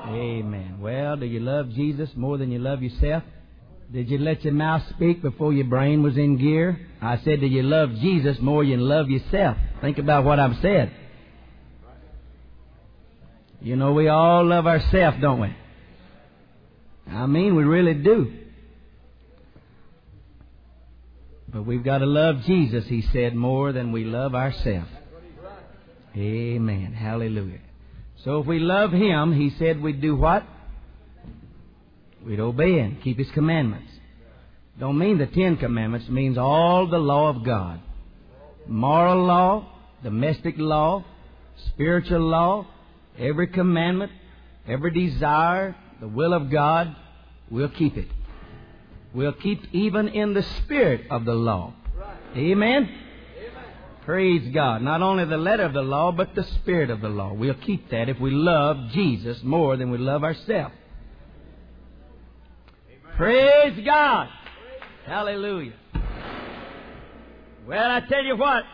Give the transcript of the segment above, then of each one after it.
Amen. Well, do you love Jesus more than you love yourself? Did you let your mouth speak before your brain was in gear? I said, do you love Jesus more than you love yourself? Think about what I've said. You know, we all love ourselves, don't we? I mean, we really do. But we've got to love Jesus, he said, more than we love ourselves. Amen. Hallelujah. So if we love him, he said we'd do what? We'd obey him, keep his commandments. Don't mean the 10 Commandments, it means all the law of God. Moral law, domestic law, spiritual law, every commandment, every desire, the will of God, we'll keep it. We'll keep even in the spirit of the law. Amen? Praise God. Not only the letter of the law, but the spirit of the law. We'll keep that if we love Jesus more than we love ourselves. Praise God. Hallelujah. Well, I tell you what.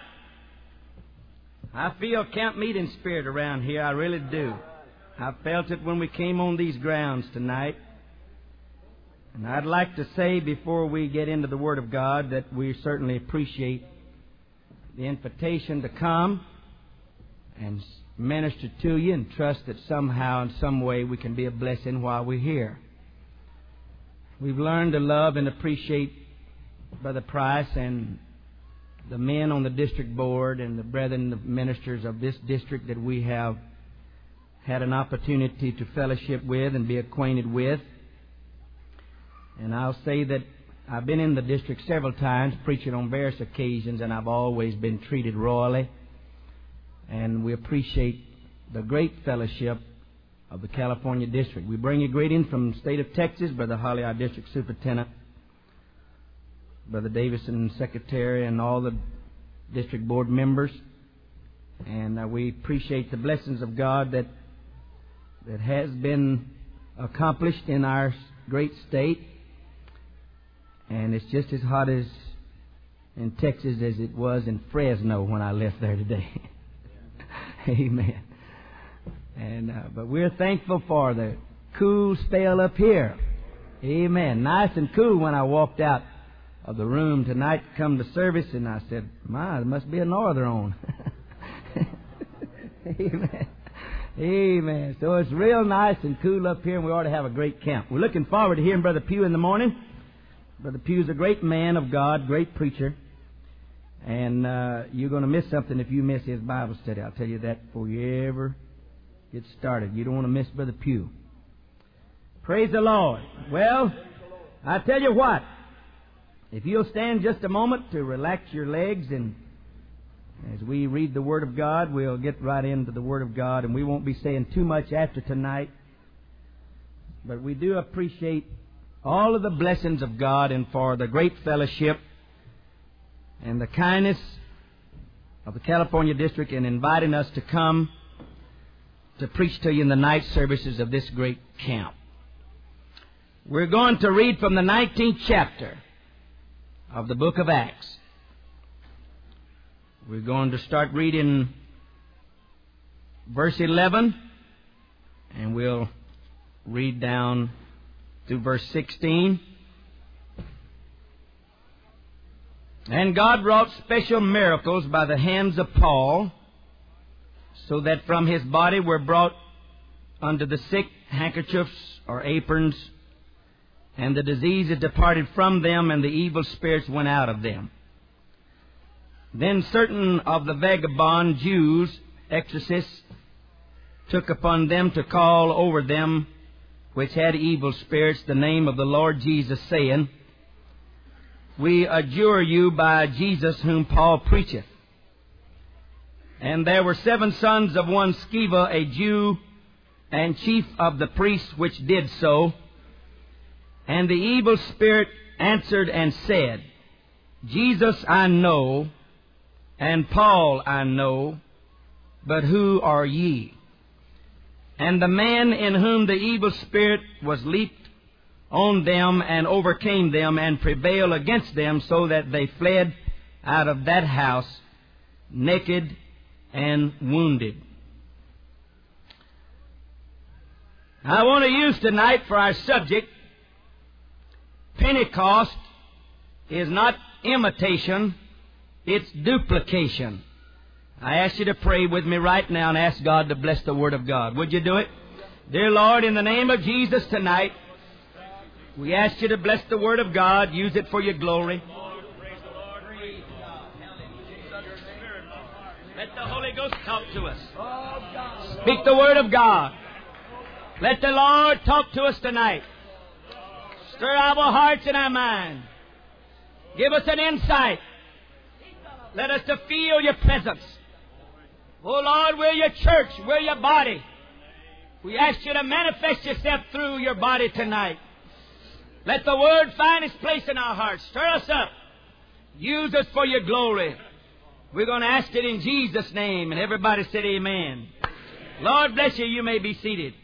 I feel camp meeting spirit around here. I really do. I felt it when we came on these grounds tonight. And I'd like to say before we get into the Word of God that we certainly appreciate the invitation to come and minister to you and trust that somehow, in some way, we can be a blessing while we're here. We've learned to love and appreciate Brother Price and the men on the district board and the brethren, the ministers of this district that we have had an opportunity to fellowship with and be acquainted with. And I'll say that I've been in the district several times, preaching on various occasions, and I've always been treated royally. And we appreciate the great fellowship of the California district. We bring you greetings from the state of Texas, Brother Holly, our district superintendent, Brother Davison, secretary, and all the district board members. And we appreciate the blessings of God that has been accomplished in our great state. And it's just as hot as in Texas as it was in Fresno when I left there today. Amen. And but we're thankful for the cool spell up here. Amen. Nice and cool when I walked out of the room tonight to come to service, and I said, "My, there must be a norther on." Amen. Amen. So it's real nice and cool up here, and we ought to have a great camp. We're looking forward to hearing Brother Pugh in the morning. Brother Pugh's a great man of God, great preacher. And you're going to miss something if you miss his Bible study. I'll tell you that before you ever get started. You don't want to miss Brother Pugh. Praise the Lord. Well, I tell you what. If you'll stand just a moment to relax your legs, and as we read the Word of God, we'll get right into the Word of God, and we won't be saying too much after tonight. But we do appreciate all of the blessings of God and for the great fellowship and the kindness of the California district in inviting us to come to preach to you in the night services of this great camp. We're going to read from the 19th chapter of the book of Acts. We're going to start reading verse 11, and we'll read down through verse 16. And God wrought special miracles by the hands of Paul, so that from his body were brought unto the sick handkerchiefs or aprons, and the diseases departed from them, and the evil spirits went out of them. Then certain of the vagabond Jews, exorcists, took upon them to call over them which had evil spirits the name of the Lord Jesus, saying, We adjure you by Jesus whom Paul preacheth. And there were 7 sons of one Sceva, a Jew, and chief of the priests, which did so. And the evil spirit answered and said, Jesus I know, and Paul I know, but who are ye? And the man in whom the evil spirit was leaped on them and overcame them and prevailed against them, so that they fled out of that house naked and wounded. I want to use tonight for our subject, Pentecost is not imitation, it's duplication. I ask you to pray with me right now and ask God to bless the Word of God. Would you do it? Dear Lord, in the name of Jesus tonight, we ask you to bless the Word of God. Use it for your glory. Let the Holy Ghost talk to us. Speak the Word of God. Let the Lord talk to us tonight. Stir our hearts and our minds. Give us an insight. Let us to feel your presence. Oh Lord, we're your church. We're your body. We ask you to manifest yourself through your body tonight. Let the Word find its place in our hearts. Stir us up. Use us for your glory. We're going to ask it in Jesus' name. And everybody said amen. Lord bless you. You may be seated.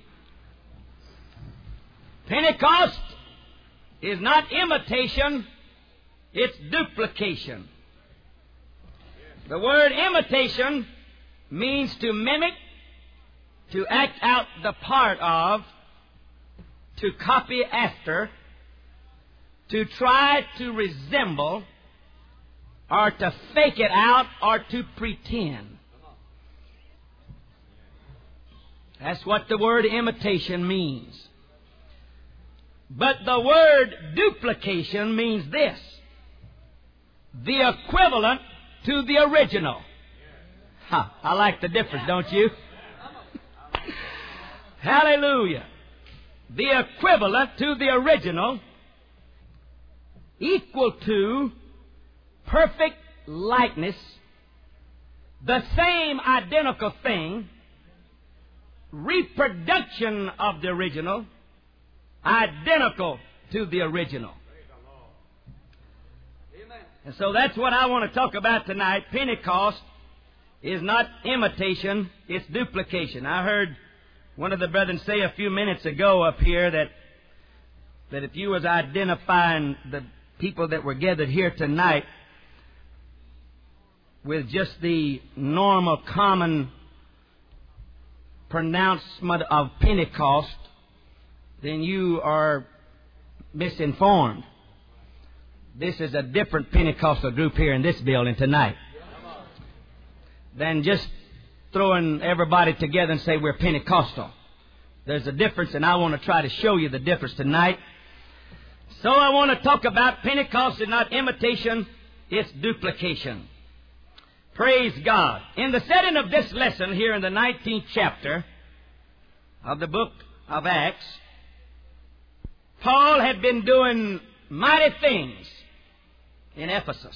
Pentecost is not imitation, it's duplication. The word imitation means to mimic, to act out the part of, to copy after, to try to resemble, or to fake it out, or to pretend. That's what the word imitation means. But the word duplication means this: the equivalent to the original. I like the difference, don't you? Hallelujah. The equivalent to the original, equal to, perfect likeness, the same identical thing, reproduction of the original, identical to the original. And so that's what I want to talk about tonight. Pentecost is not imitation, it's duplication. I heard one of the brethren say a few minutes ago up here that if you was identifying the people that were gathered here tonight with just the normal, common pronouncement of Pentecost, then you are misinformed. This is a different Pentecostal group here in this building tonight than just throwing everybody together and say we're Pentecostal. There's a difference, and I want to try to show you the difference tonight. So I want to talk about Pentecost is not imitation, it's duplication. Praise God. In the setting of this lesson here in the 19th chapter of the book of Acts, Paul had been doing mighty things in Ephesus.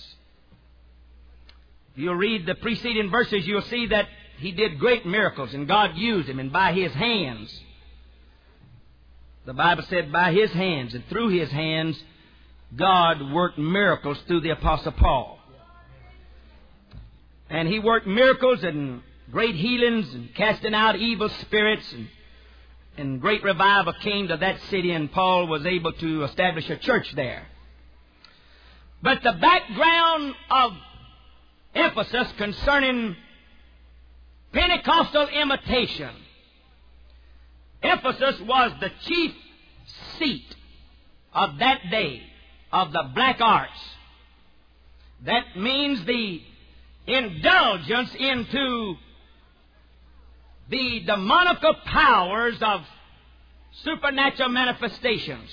If you'll read the preceding verses, you'll see that he did great miracles, and God used him, and by his hands, the Bible said by his hands and through his hands, God worked miracles through the Apostle Paul. And he worked miracles and great healings and casting out evil spirits, and great revival came to that city, and Paul was able to establish a church there. But the background of Ephesus concerning Pentecostal imitation, Ephesus was the chief seat of that day of the black arts. That means the indulgence into the demonical powers of supernatural manifestations.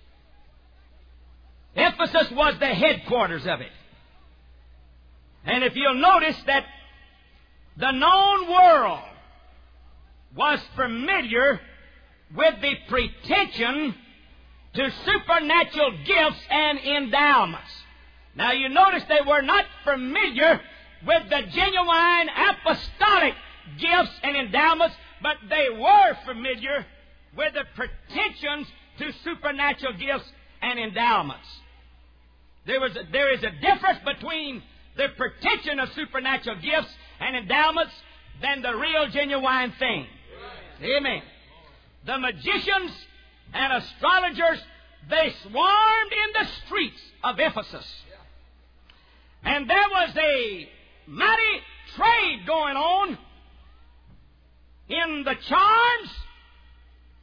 Ephesus was the headquarters of it. And if you'll notice that the known world was familiar with the pretension to supernatural gifts and endowments. Now you notice they were not familiar with the genuine apostolic gifts and endowments, but they were familiar with the pretensions to supernatural gifts and endowments. There is a difference between the pretension of supernatural gifts and endowments than the real genuine thing. Amen. The magicians and astrologers, they swarmed in the streets of Ephesus. And there was a mighty trade going on in the charms, in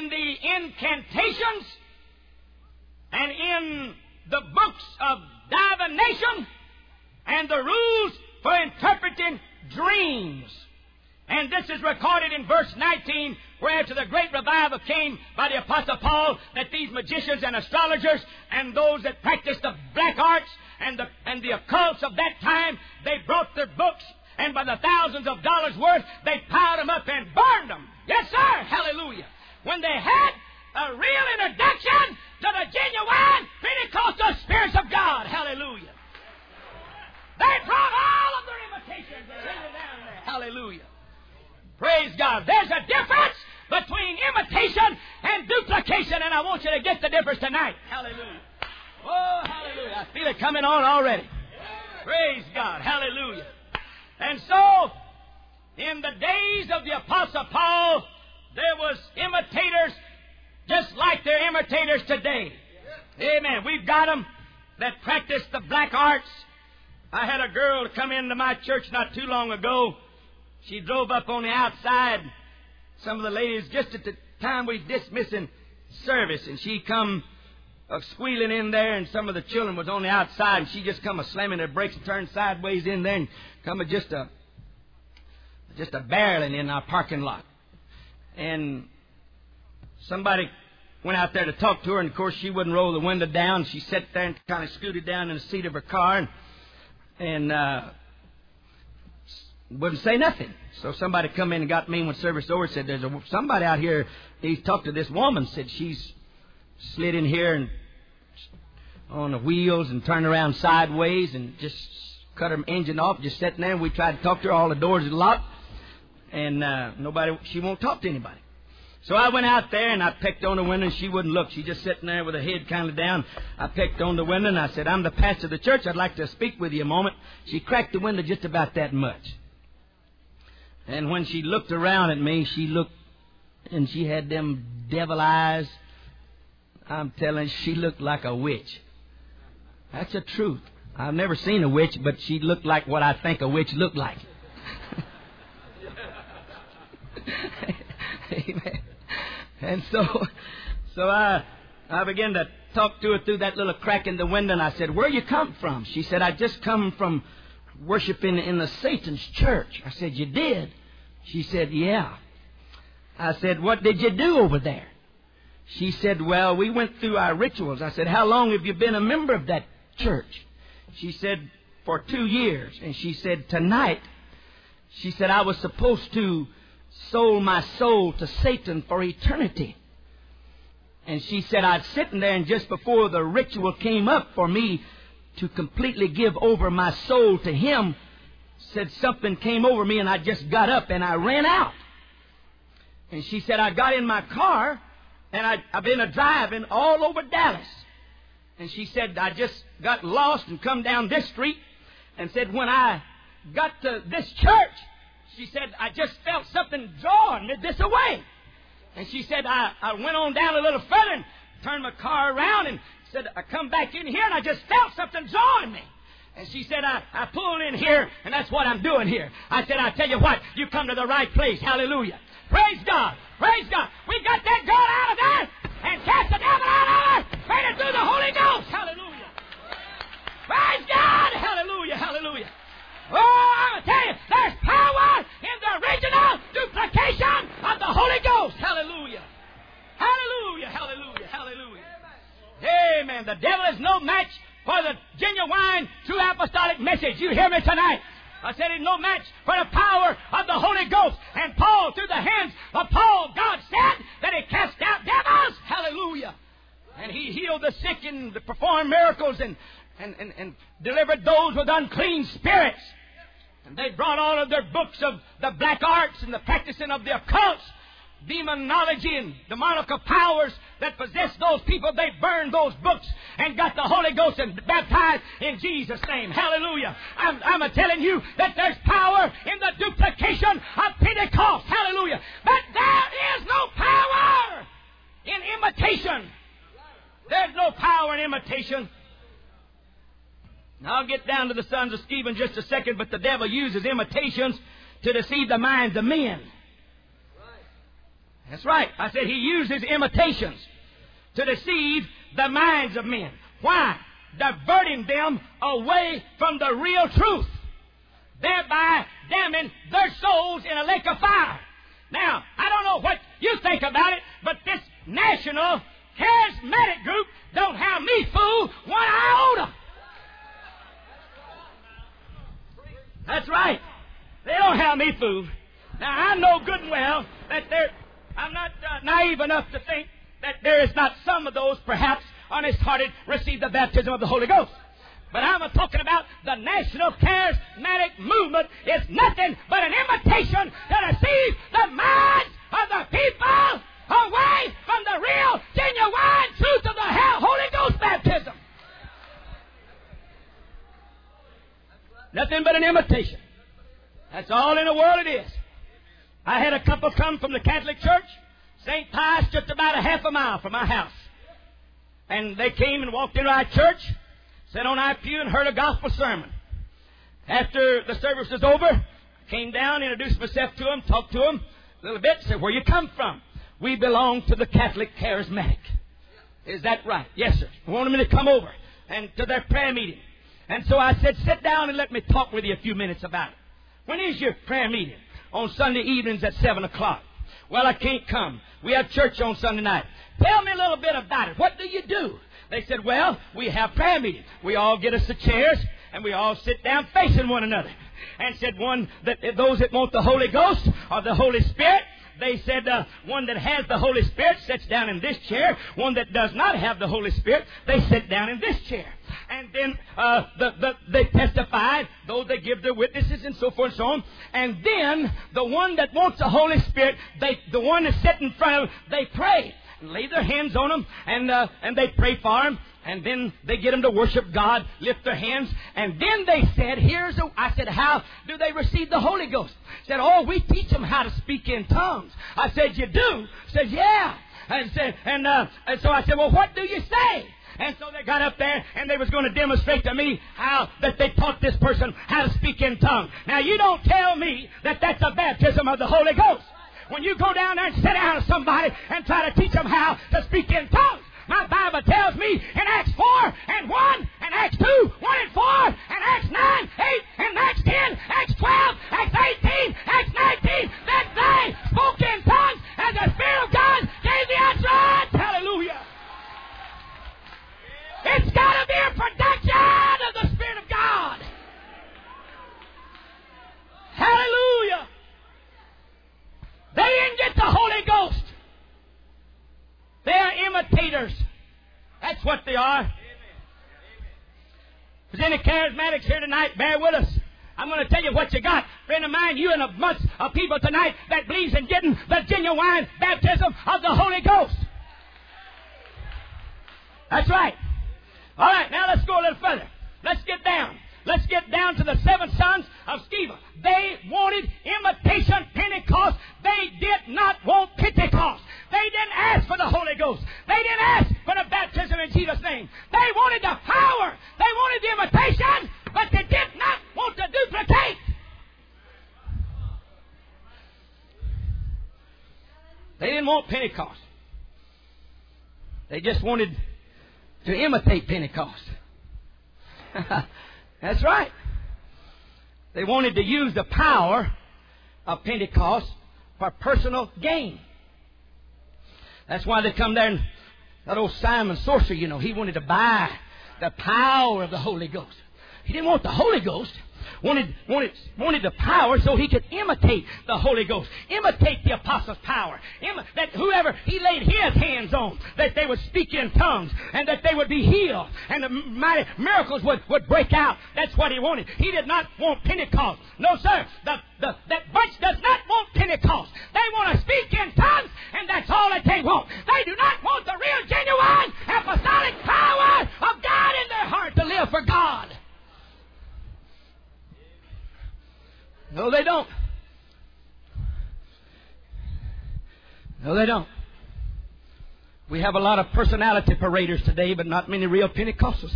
in the incantations and in the books of divination and the rules for interpreting dreams. And this is recorded in verse 19, where after the great revival came by the Apostle Paul, that these magicians and astrologers and those that practiced the black arts and the occults of that time, they brought their books, and by the thousands of dollars worth, they piled them up and burned them. Yes, sir. Hallelujah. When they had a real introduction to the genuine Pentecostal spirits of God. Hallelujah. They brought all of their imitations and laid it down there. Hallelujah. Praise God. There's a difference between imitation and duplication, and I want you to get the difference tonight. Hallelujah. Oh, hallelujah. I feel it coming on already. Praise God. Hallelujah. And so, in the days of the Apostle Paul, there was imitators just like they're imitators today. Amen. We've got them that practice the black arts. I had a girl come into my church not too long ago. She drove up on the outside. Some of the ladies, just at the time we dismissing service, and she come squealing in there, and some of the children was on the outside, and she just come slamming her brakes and turned sideways in there, and come just a barreling in our parking lot. And somebody went out there to talk to her, and of course she wouldn't roll the window down. She sat there and kind of scooted down in the seat of her car and wouldn't say nothing. So somebody come in and got me when service over, said, there's somebody out here, he talked to this woman, said she's slid in here and on the wheels and turned around sideways and just cut her engine off, just sitting there. And we tried to talk to her, all the doors are locked, and she won't talk to anybody. So I went out there and I pecked on the window, and she wouldn't look. She just sitting there with her head kind of down. I pecked on the window and I said, I'm the pastor of the church. I'd like to speak with you a moment. She cracked the window just about that much. And when she looked around at me, she looked, and she had them devil eyes. I'm telling you, she looked like a witch. That's the truth. I've never seen a witch, but she looked like what I think a witch looked like. Amen. And so I began to talk to her through that little crack in the window, and I said, where you come from? She said, I just come from worshiping in the Satan's church. I said, you did? She said, yeah. I said, what did you do over there? She said, well, we went through our rituals. I said, how long have you been a member of that church? She said, for 2 years. And she said, tonight, she said, I was supposed to sold my soul to Satan for eternity. And she said, I was sitting there, and just before the ritual came up for me to completely give over my soul to him, said something came over me, and I just got up and I ran out. And she said, I got in my car, and I've been driving all over Dallas. And she said, I just got lost and come down this street, and said, when I got to this church, she said, I just felt something drawing me this away. And she said, I went on down a little further and turned my car around and said, I come back in here and I just felt something drawing me. And she said, I pulled in here and that's what I'm doing here. I said, I tell you what, you come to the right place. Hallelujah. Praise God. Praise God. We got that God out of there and cast the devil out of there. Prayed it through the Holy Ghost. Hallelujah. Praise God. Hallelujah. Hallelujah. Oh, I'm going to tell you, there's power in the original duplication of the Holy Ghost. Hallelujah. Hallelujah, hallelujah, hallelujah. Amen. The devil is no match for the genuine, true apostolic message. You hear me tonight? I said it's no match for the power of the Holy Ghost. And Paul, through the hands of Paul, God said that he cast out devils. Hallelujah. And he healed the sick and performed miracles and delivered those with unclean spirits. And they brought all of their books of the black arts and the practicing of the occults, demonology and demonical powers that possessed those people. They burned those books and got the Holy Ghost and baptized in Jesus' name. Hallelujah. I'm telling you that there's power in the duplication of Pentecost. Hallelujah. But there is no power in imitation. There's no power in imitation. Now, I'll get down to the sons of Sceva in just a second, but the devil uses imitations to deceive the minds of men. That's right. I said he uses imitations to deceive the minds of men. Why? Diverting them away from the real truth, thereby damning their souls in a lake of fire. Now, I don't know what you think about it, but this national charismatic group don't have me fooled one iota. That's right. They don't have me fooled. Now, I know good and well that I'm not naive enough to think that there is not some of those, perhaps, honest-hearted, receive the baptism of the Holy Ghost. But I'm talking about the national charismatic movement. It's nothing but an imitation to deceive the minds of the people away from the real, genuine truth of the Holy Ghost baptism. Nothing but an imitation. That's all in the world it is. I had a couple come from the Catholic Church, St. Pius, just about a half a mile from my house. And they came and walked into our church, sat on our pew and heard a gospel sermon. After the service was over, I came down, introduced myself to them, talked to them a little bit, said, "Where you come from?" "We belong to the Catholic Charismatic." "Is that right?" "Yes, sir." They wanted me to come over and to their prayer meeting. And so I said, "Sit down and let me talk with you a few minutes about it." "When is your prayer meeting?" "On Sunday evenings at 7 o'clock. "Well, I can't come. We have church on Sunday night." "Tell me a little bit about it. What do you do?" They said, "Well, we have prayer meetings. We all get us the chairs and we all sit down facing one another." And said those that want the Holy Ghost or the Holy Spirit, they said one that has the Holy Spirit sits down in this chair. One that does not have the Holy Spirit, they sit down in this chair. And then they testified, though they give their witnesses and so forth and so on. And then the one that wants the Holy Spirit, the one that's sitting in front of them, they pray. Lay their hands on them, and they pray for them. And then they get them to worship God, lift their hands. And then they said, I said, "How do they receive the Holy Ghost?" Said, "Oh, we teach them how to speak in tongues." I said, "You do?" Said, "Yeah." And so I said, "Well, what do you say?" And so they got up there and they was going to demonstrate to me how that they taught this person how to speak in tongues. Now, you don't tell me that that's a baptism of the Holy Ghost. When you go down there and sit down with somebody and try to teach them how to speak in tongues, my Bible tells me in Acts 4 and 1, and Acts 2, 1 and 4, and Acts 9, 8, and Acts 10, Acts 12, Acts 18, Acts 19, that they spoke in tongues and the Spirit of God gave the utterance. Hallelujah. It's got to be a production of the Spirit of God. Hallelujah. They didn't get the Holy Ghost. They are imitators. That's what they are. If there's any charismatics here tonight, bear with us. I'm going to tell you what you got. Friend of mine, you and a bunch of people tonight that believes in getting the genuine baptism of the Holy Ghost. That's right. All right, now let's go a little further. Let's get down. Let's get down to the 7 sons of Sceva. They wanted imitation Pentecost. They did not want Pentecost. They didn't ask for the Holy Ghost. They didn't ask for the baptism in Jesus' name. They wanted the power. They wanted the imitation, but they did not want to duplicate. They didn't want Pentecost. They just wanted to imitate Pentecost. That's right. They wanted to use the power of Pentecost for personal gain. That's why they come there and that old Simon Sorcerer, he wanted to buy the power of the Holy Ghost. He didn't want the Holy Ghost. Wanted the power so he could imitate the Holy Ghost, imitate the apostles' power, that whoever he laid his hands on, that they would speak in tongues and that they would be healed and the mighty miracles would break out. That's what he wanted. He did not want Pentecost. No, sir. That bunch does not want Pentecost. They want to speak in tongues, and that's all that they want. They do not want the real, genuine, apostolic power of God in their heart to live for God. No, they don't. No, they don't. We have a lot of personality paraders today, but not many real Pentecostals.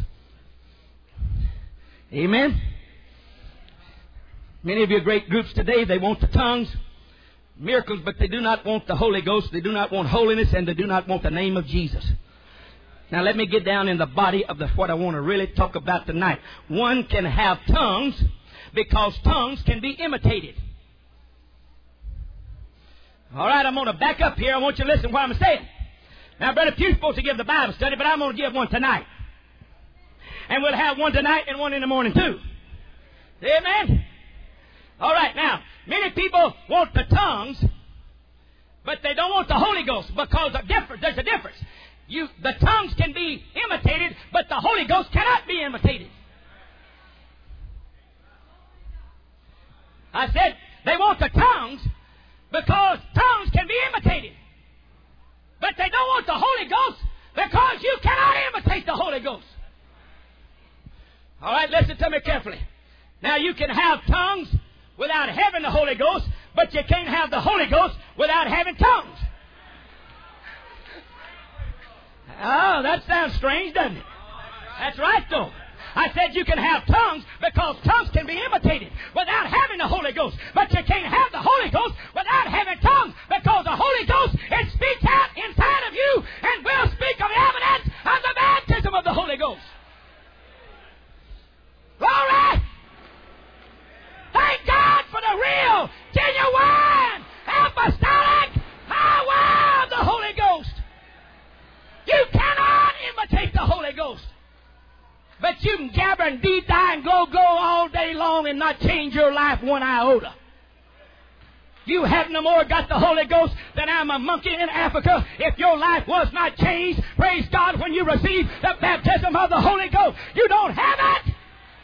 Amen? Many of your great groups today, they want the tongues, miracles, but they do not want the Holy Ghost. They do not want holiness, and they do not want the name of Jesus. Now let me get down in the body of what I want to really talk about tonight. One can have tongues because tongues can be imitated. All right, I'm going to back up here. I want you to listen to what I'm saying. Now, Brother Pugh's supposed to give the Bible study, but I'm going to give one tonight. And we'll have one tonight and one in the morning too. Amen? All right, now, many people want the tongues, but they don't want the Holy Ghost because there's a difference. The tongues can be imitated, but the Holy Ghost cannot be imitated. I said they want the tongues because tongues can be imitated. But they don't want the Holy Ghost because you cannot imitate the Holy Ghost. All right, listen to me carefully. Now, you can have tongues without having the Holy Ghost, but you can't have the Holy Ghost without having tongues. Oh, that sounds strange, doesn't it? That's right, though. I said you can have tongues because tongues can be imitated without having the Holy Ghost. But you can't have the Holy Ghost without having tongues because the Holy Ghost, it speaks out inside of you and will speak of the evidence of the baptism of the Holy Ghost. Glory! Thank God for the real, genuine, apostolic power of the Holy Ghost. You cannot imitate the Holy Ghost. But you can gabber and die and go all day long and not change your life one iota. You have no more got the Holy Ghost than I'm a monkey in Africa. If your life was not changed, praise God, when you receive the baptism of the Holy Ghost, you don't have it.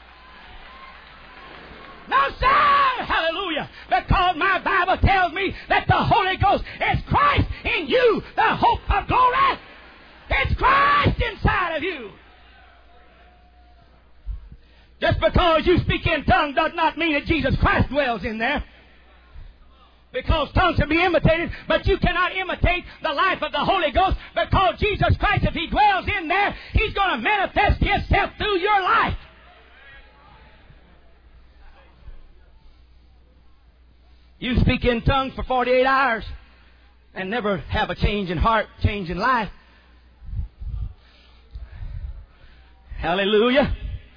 No, sir! Hallelujah! Because my Bible tells me that the Holy Ghost is Christ in you, the hope of glory. It's Christ inside of you. Just because you speak in tongues does not mean that Jesus Christ dwells in there. Because tongues can be imitated, but you cannot imitate the life of the Holy Ghost because Jesus Christ, if He dwells in there, He's going to manifest Himself through your life. You speak in tongues for 48 hours and never have a change in heart, change in life. Hallelujah.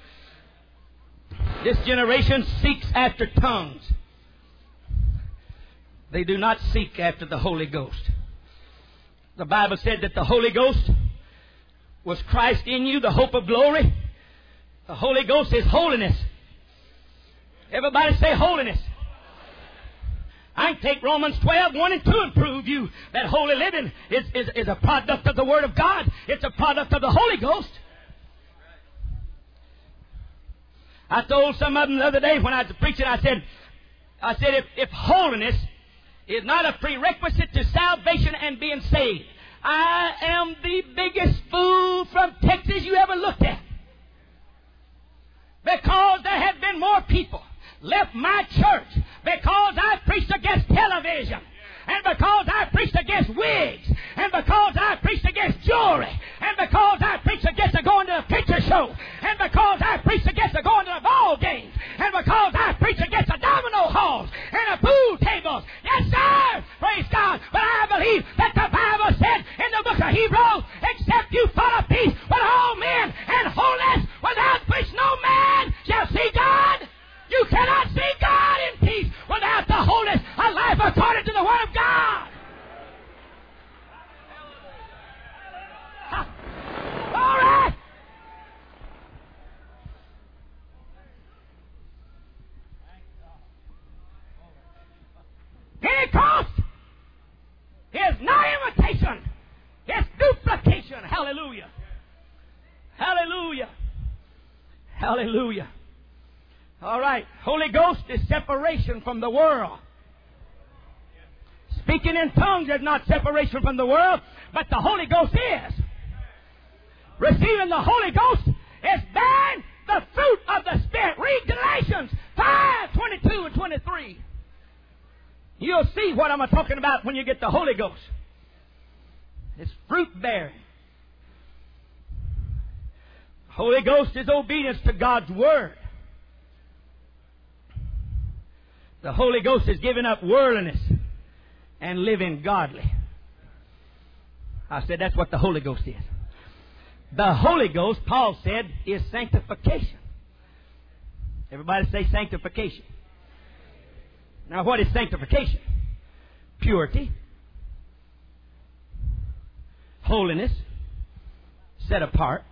This generation seeks after tongues. They do not seek after the Holy Ghost. The Bible said that the Holy Ghost was Christ in you, the hope of glory. The Holy Ghost is holiness. Everybody say holiness. I can take Romans 12, 1 and 2 and prove you that holy living is a product of the Word of God. It's a product of the Holy Ghost. I told some of them the other day when I was preaching, I said if holiness is not a prerequisite to salvation and being saved, I am the biggest fool from Texas you ever looked at. Because there have been more people left my church because I preached against television, and because I preached against wigs, and because I preached against jewelry, and because I preached against going to the picture show, and because I preached against going to the ball games, and because I preached against the domino halls and the pool tables. Yes, sir! Praise God! But I believe that the Bible said in the book of Hebrews, except you follow peace with all men and holiness, without which no man shall see God. You cannot see God in peace without the holiness of life according to the Word of God. All right. Pentecost is not imitation. It's duplication. Hallelujah. Hallelujah. Hallelujah. All right. Holy Ghost is separation from the world. Speaking in tongues is not separation from the world, but the Holy Ghost is. Receiving the Holy Ghost is bearing the fruit of the Spirit. Read Galatians 5, 22 and 23. You'll see what I'm talking about when you get the Holy Ghost. It's fruit bearing. Holy Ghost is obedience to God's Word. The Holy Ghost is giving up worldliness and living godly. I said that's what the Holy Ghost is. The Holy Ghost, Paul said, is sanctification. Everybody say sanctification. Now, what is sanctification? Purity, holiness, set apart,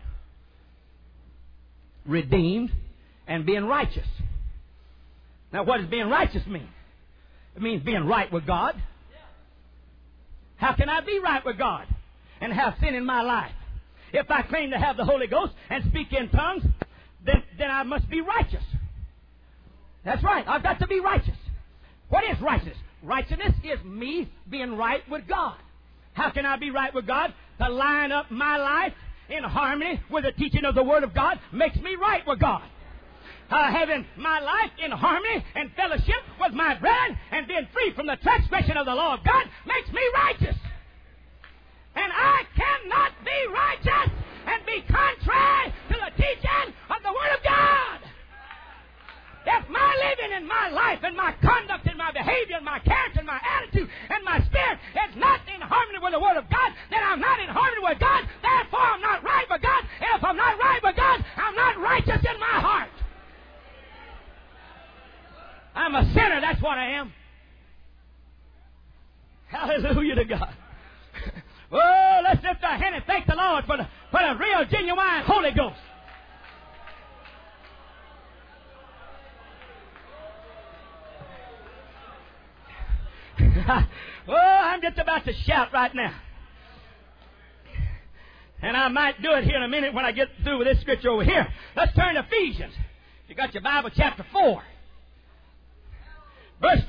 redeemed, and being righteous. Now, what does being righteous mean? It means being right with God. How can I be right with God and have sin in my life? If I claim to have the Holy Ghost and speak in tongues, then I must be righteous. That's right. I've got to be righteous. What is righteousness? Righteousness is me being right with God. How can I be right with God? To line up my life in harmony with the teaching of the Word of God makes me right with God. Having my life in harmony and fellowship with my brethren and being free from the transgression of the law of God makes me righteous. And I cannot be righteous and be contrary to the teaching of the Word of God. If my living and my life and my conduct and my behavior and my character and my attitude and my spirit is not in harmony with the Word of God, then I'm not in harmony with God. Therefore, I'm not right with God. And if I'm not right with God, I'm not righteous in my heart. I'm a sinner. That's what I am. Hallelujah to God. Oh, let's lift our hand and thank the Lord for the real, genuine Holy Ghost. Oh, I'm just about to shout right now. And I might do it here in a minute when I get through with this scripture over here. Let's turn to Ephesians. You got your Bible, chapter 4. Verse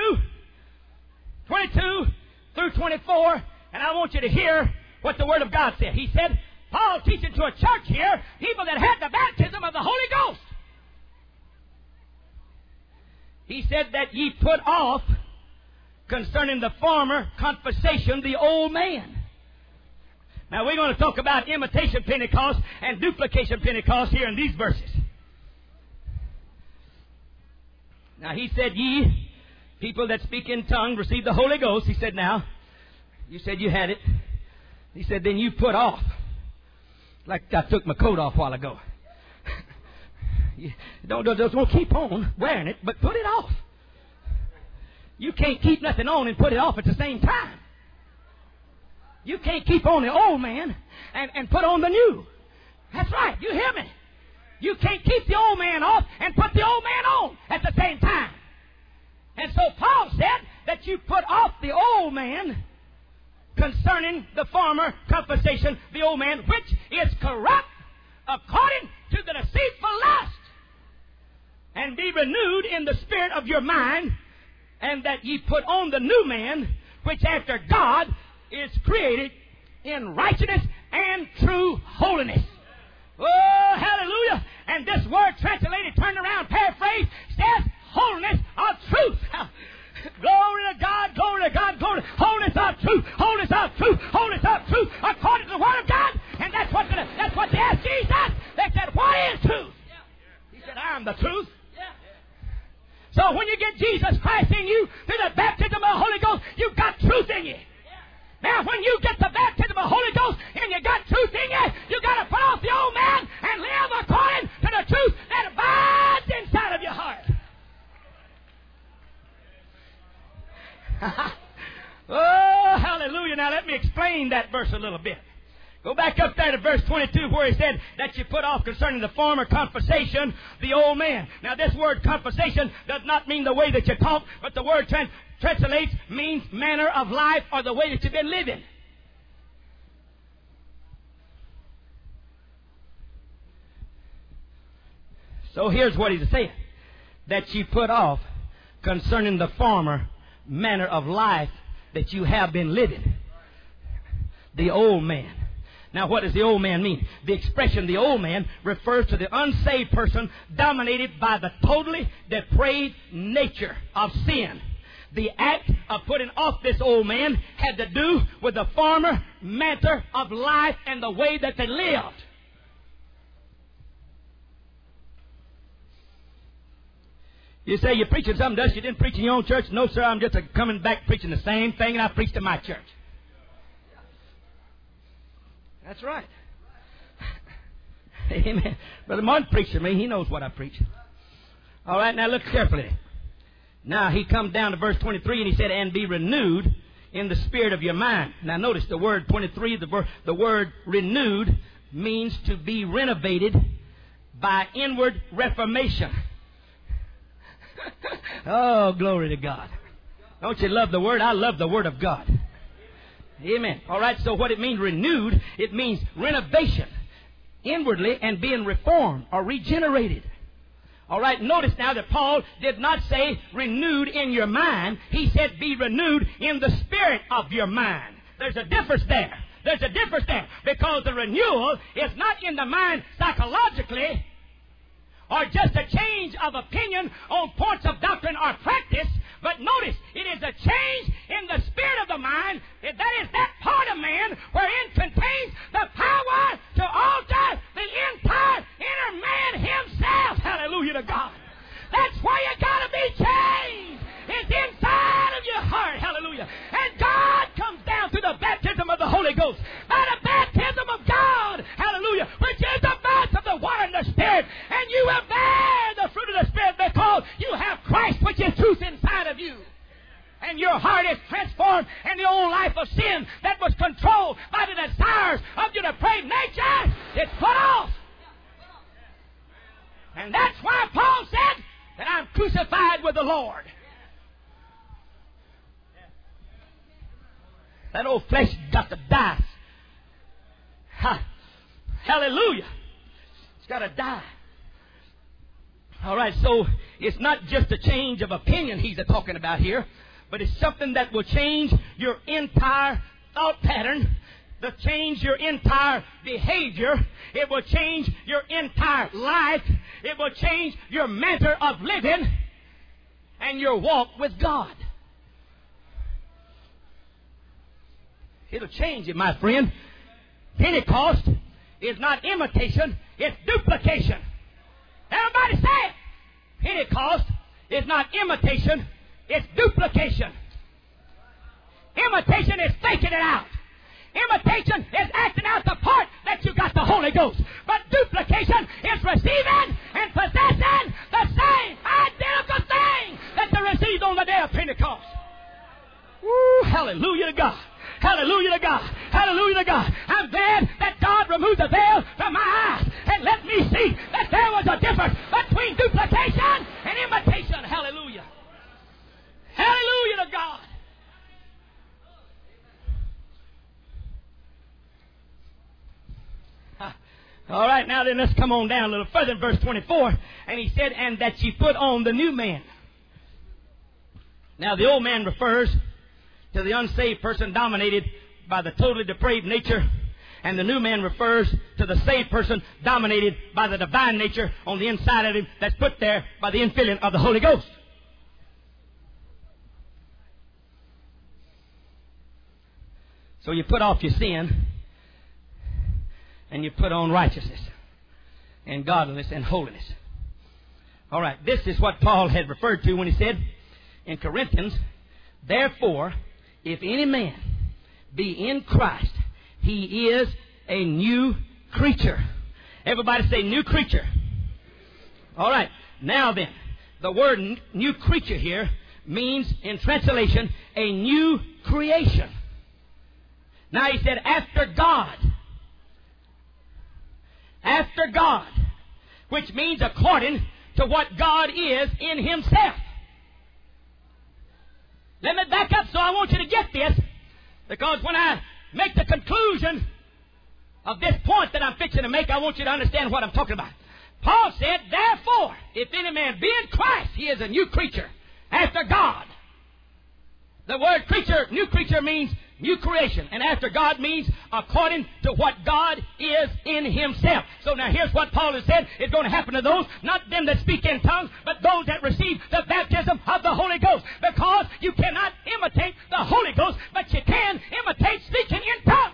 22 through 24. And I want you to hear what the Word of God said. He said, Paul teaching to a church here, people that had the baptism of the Holy Ghost. He said that ye put off concerning the former conversation, the old man. Now we're going to talk about imitation Pentecost and duplication Pentecost here in these verses. Now he said, ye, people that speak in tongues, receive the Holy Ghost. He said, now, you said you had it. He said, then you put off. Like I took my coat off a while ago. Don't keep on wearing it, but put it off. You can't keep nothing on and put it off at the same time. You can't keep on the old man and put on the new. That's right. You hear me? You can't keep the old man off and put the old man on at the same time. And so Paul said that you put off the old man concerning the former conversation, the old man, which is corrupt according to the deceitful lust, and be renewed in the spirit of your mind, and that ye put on the new man, which after God is created in righteousness and true holiness. Oh, hallelujah. And this word translated, turned around, paraphrase, says holiness of truth. Glory to God, glory to God, glory. Holiness of truth, holiness of truth, holiness of truth, according to the Word of God. And that's what they asked Jesus. They said, what is truth? He said, I am the truth. So when you get Jesus Christ in you through the baptism of the Holy Ghost, you've got truth in you. Now when you get the baptism of the Holy Ghost and you got truth in you, you got to put off the old man and live according to the truth that abides inside of your heart. Oh, hallelujah. Now let me explain that verse a little bit. Go back up there to verse 22 where he said that you put off concerning the former conversation, the old man. Now this word conversation does not mean the way that you talk, but the word translates means manner of life or the way that you've been living. So here's what he's saying. That you put off concerning the former manner of life that you have been living. The old man. Now, what does the old man mean? The expression the old man refers to the unsaved person dominated by the totally depraved nature of sin. The act of putting off this old man had to do with the former manner of life and the way that they lived. You say you're preaching something else you didn't preach in your own church. No, sir, I'm just coming back preaching the same thing that I preached in my church. That's right. Amen. Brother Martin preached to me. He knows what I preach. All right, now look carefully. Now he comes down to verse 23 and he said, and be renewed in the spirit of your mind. Now notice the word 23, the word renewed means to be renovated by inward reformation. Oh, glory to God. Don't you love the Word? I love the Word of God. Amen. All right, so what it means, renewed, it means renovation inwardly and being reformed or regenerated. All right, notice now that Paul did not say renewed in your mind. He said be renewed in the spirit of your mind. There's a difference there. There's a difference there. Because the renewal is not in the mind psychologically or just a change of opinion on points of doctrine or practice. But notice, it is a change in the spirit of the mind. That is that part of man wherein contains the power to alter the entire inner man himself. Hallelujah to God. That's why you got to be changed. It's inside of your heart. Hallelujah. And God comes down through the baptism of the Holy Ghost. By the baptism of God. Hallelujah. Which is the birth of the water and the Spirit. And you will bear the fruit of the Spirit because you have Christ, which is truth, inside of you. And your heart is transformed, and the old life of sin that was controlled by the desires of your depraved nature is put off. And that's why Paul said that I'm crucified with the Lord. That old flesh got to die. Hallelujah. It's got to die. All right, so it's not just a change of opinion he's talking about here, but it's something that will change your entire thought pattern, to change your entire behavior. It will change your entire life. It will change your manner of living and your walk with God. It'll change it, my friend. Pentecost is not imitation, it's duplication. Everybody say it. Pentecost is not imitation, it's duplication. Imitation is faking it out. Imitation is acting out the part that you got the Holy Ghost. But duplication is receiving and possessing the same identical thing that they received on the day of Pentecost. Woo, hallelujah to God. Hallelujah to God. Hallelujah to God. I'm glad that God removed the veil from my eyes and let me see that there was a difference between duplication and imitation. Hallelujah. Hallelujah to God. All right, now then let's come on down a little further in verse 24. And he said, and that ye put on the new man. Now the old man refers to the unsaved person dominated by the totally depraved nature. And the new man refers to the saved person dominated by the divine nature on the inside of him that's put there by the infilling of the Holy Ghost. So you put off your sin and you put on righteousness and godliness and holiness. All right, this is what Paul had referred to when he said in Corinthians, therefore, if any man be in Christ, he is a new creature. Everybody say new creature. All right, now then, the word new creature here means, in translation, a new creation. Now he said, after God. After God, which means according to what God is in Himself. Let me back up so I want you to get this, because when I make the conclusion of this point that I'm fixing to make, I want you to understand what I'm talking about. Paul said, therefore, if any man be in Christ, he is a new creature after God. The word creature, new creature, means new creation. And after God means according to what God is in Himself. So now here's what Paul has said is going to happen to those, not them that speak in tongues, but those that receive the baptism of the Holy Ghost. Because you cannot imitate the Holy Ghost, but you can imitate speaking in tongues.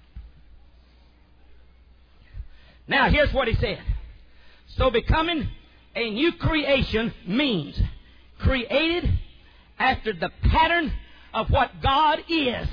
Now here's what he said. So becoming a new creation means created after the pattern of what God is.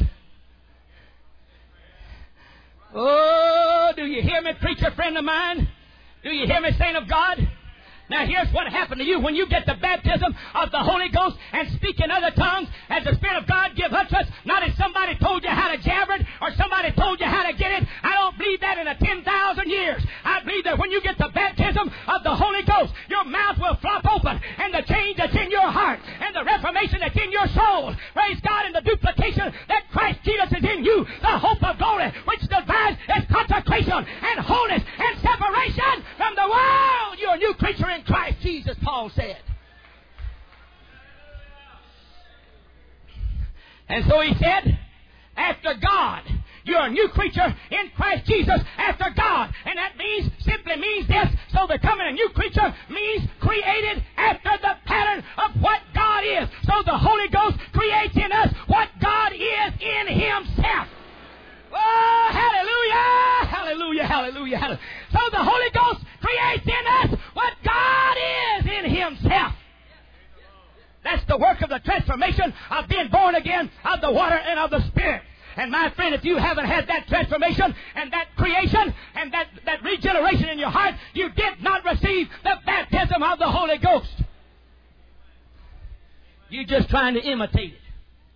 Oh, do you hear me, preacher friend of mine? Do you hear me, saint of God? Now here's what happened to you when you get the baptism of the Holy Ghost and speak in other tongues as the Spirit of God give utterance. Not as somebody told you how to jabber it or somebody told you how to get it. I don't believe that in a 10,000 years. I believe that when you get the baptism of the Holy Ghost, your mouth will flop open and the change that's in your heart and the reformation that's in your soul, praise God, and the duplication that Christ Jesus is in you, the hope of glory, which divides is consecration and wholeness and separation from the world. You're a new creature in Christ Jesus, Paul said. And so he said, after God, you're a new creature in Christ Jesus after God. And that simply means this. So becoming a new creature means created after the pattern of what God is. So the Holy Ghost creates in us what God is in Himself. Oh, hallelujah, hallelujah, hallelujah, hallelujah. So the Holy Ghost creates in us what God is in Himself. That's the work of the transformation of being born again of the water and of the Spirit. And my friend, if you haven't had that transformation and that creation and that regeneration in your heart, you did not receive the baptism of the Holy Ghost. You're just trying to imitate it.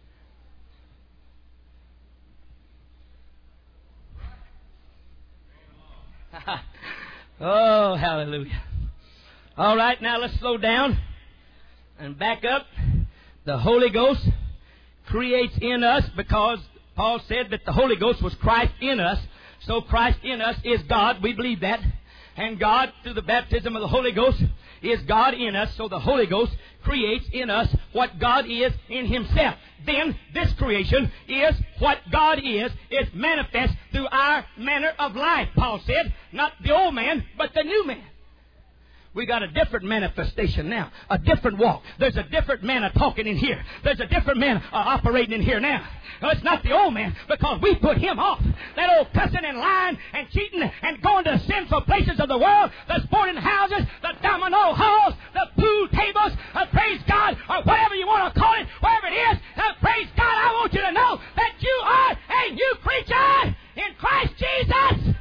Oh, hallelujah. All right, now let's slow down and back up. The Holy Ghost creates in us because Paul said that the Holy Ghost was Christ in us. So Christ in us is God. We believe that. And God, through the baptism of the Holy Ghost, is God in us. So the Holy Ghost creates in us what God is in Himself. Then this creation is what God is manifest through our manner of life. Paul said, not the old man, but the new man. We got a different manifestation now, a different walk. There's a different man talking in here. There's a different man operating in here now. No, it's not the old man because we put him off. That old cussing and lying and cheating and going to sinful places of the world, the sporting houses, the domino halls, the pool tables, praise God, or whatever you want to call it, wherever it is, praise God, I want you to know that you are a new creature in Christ Jesus.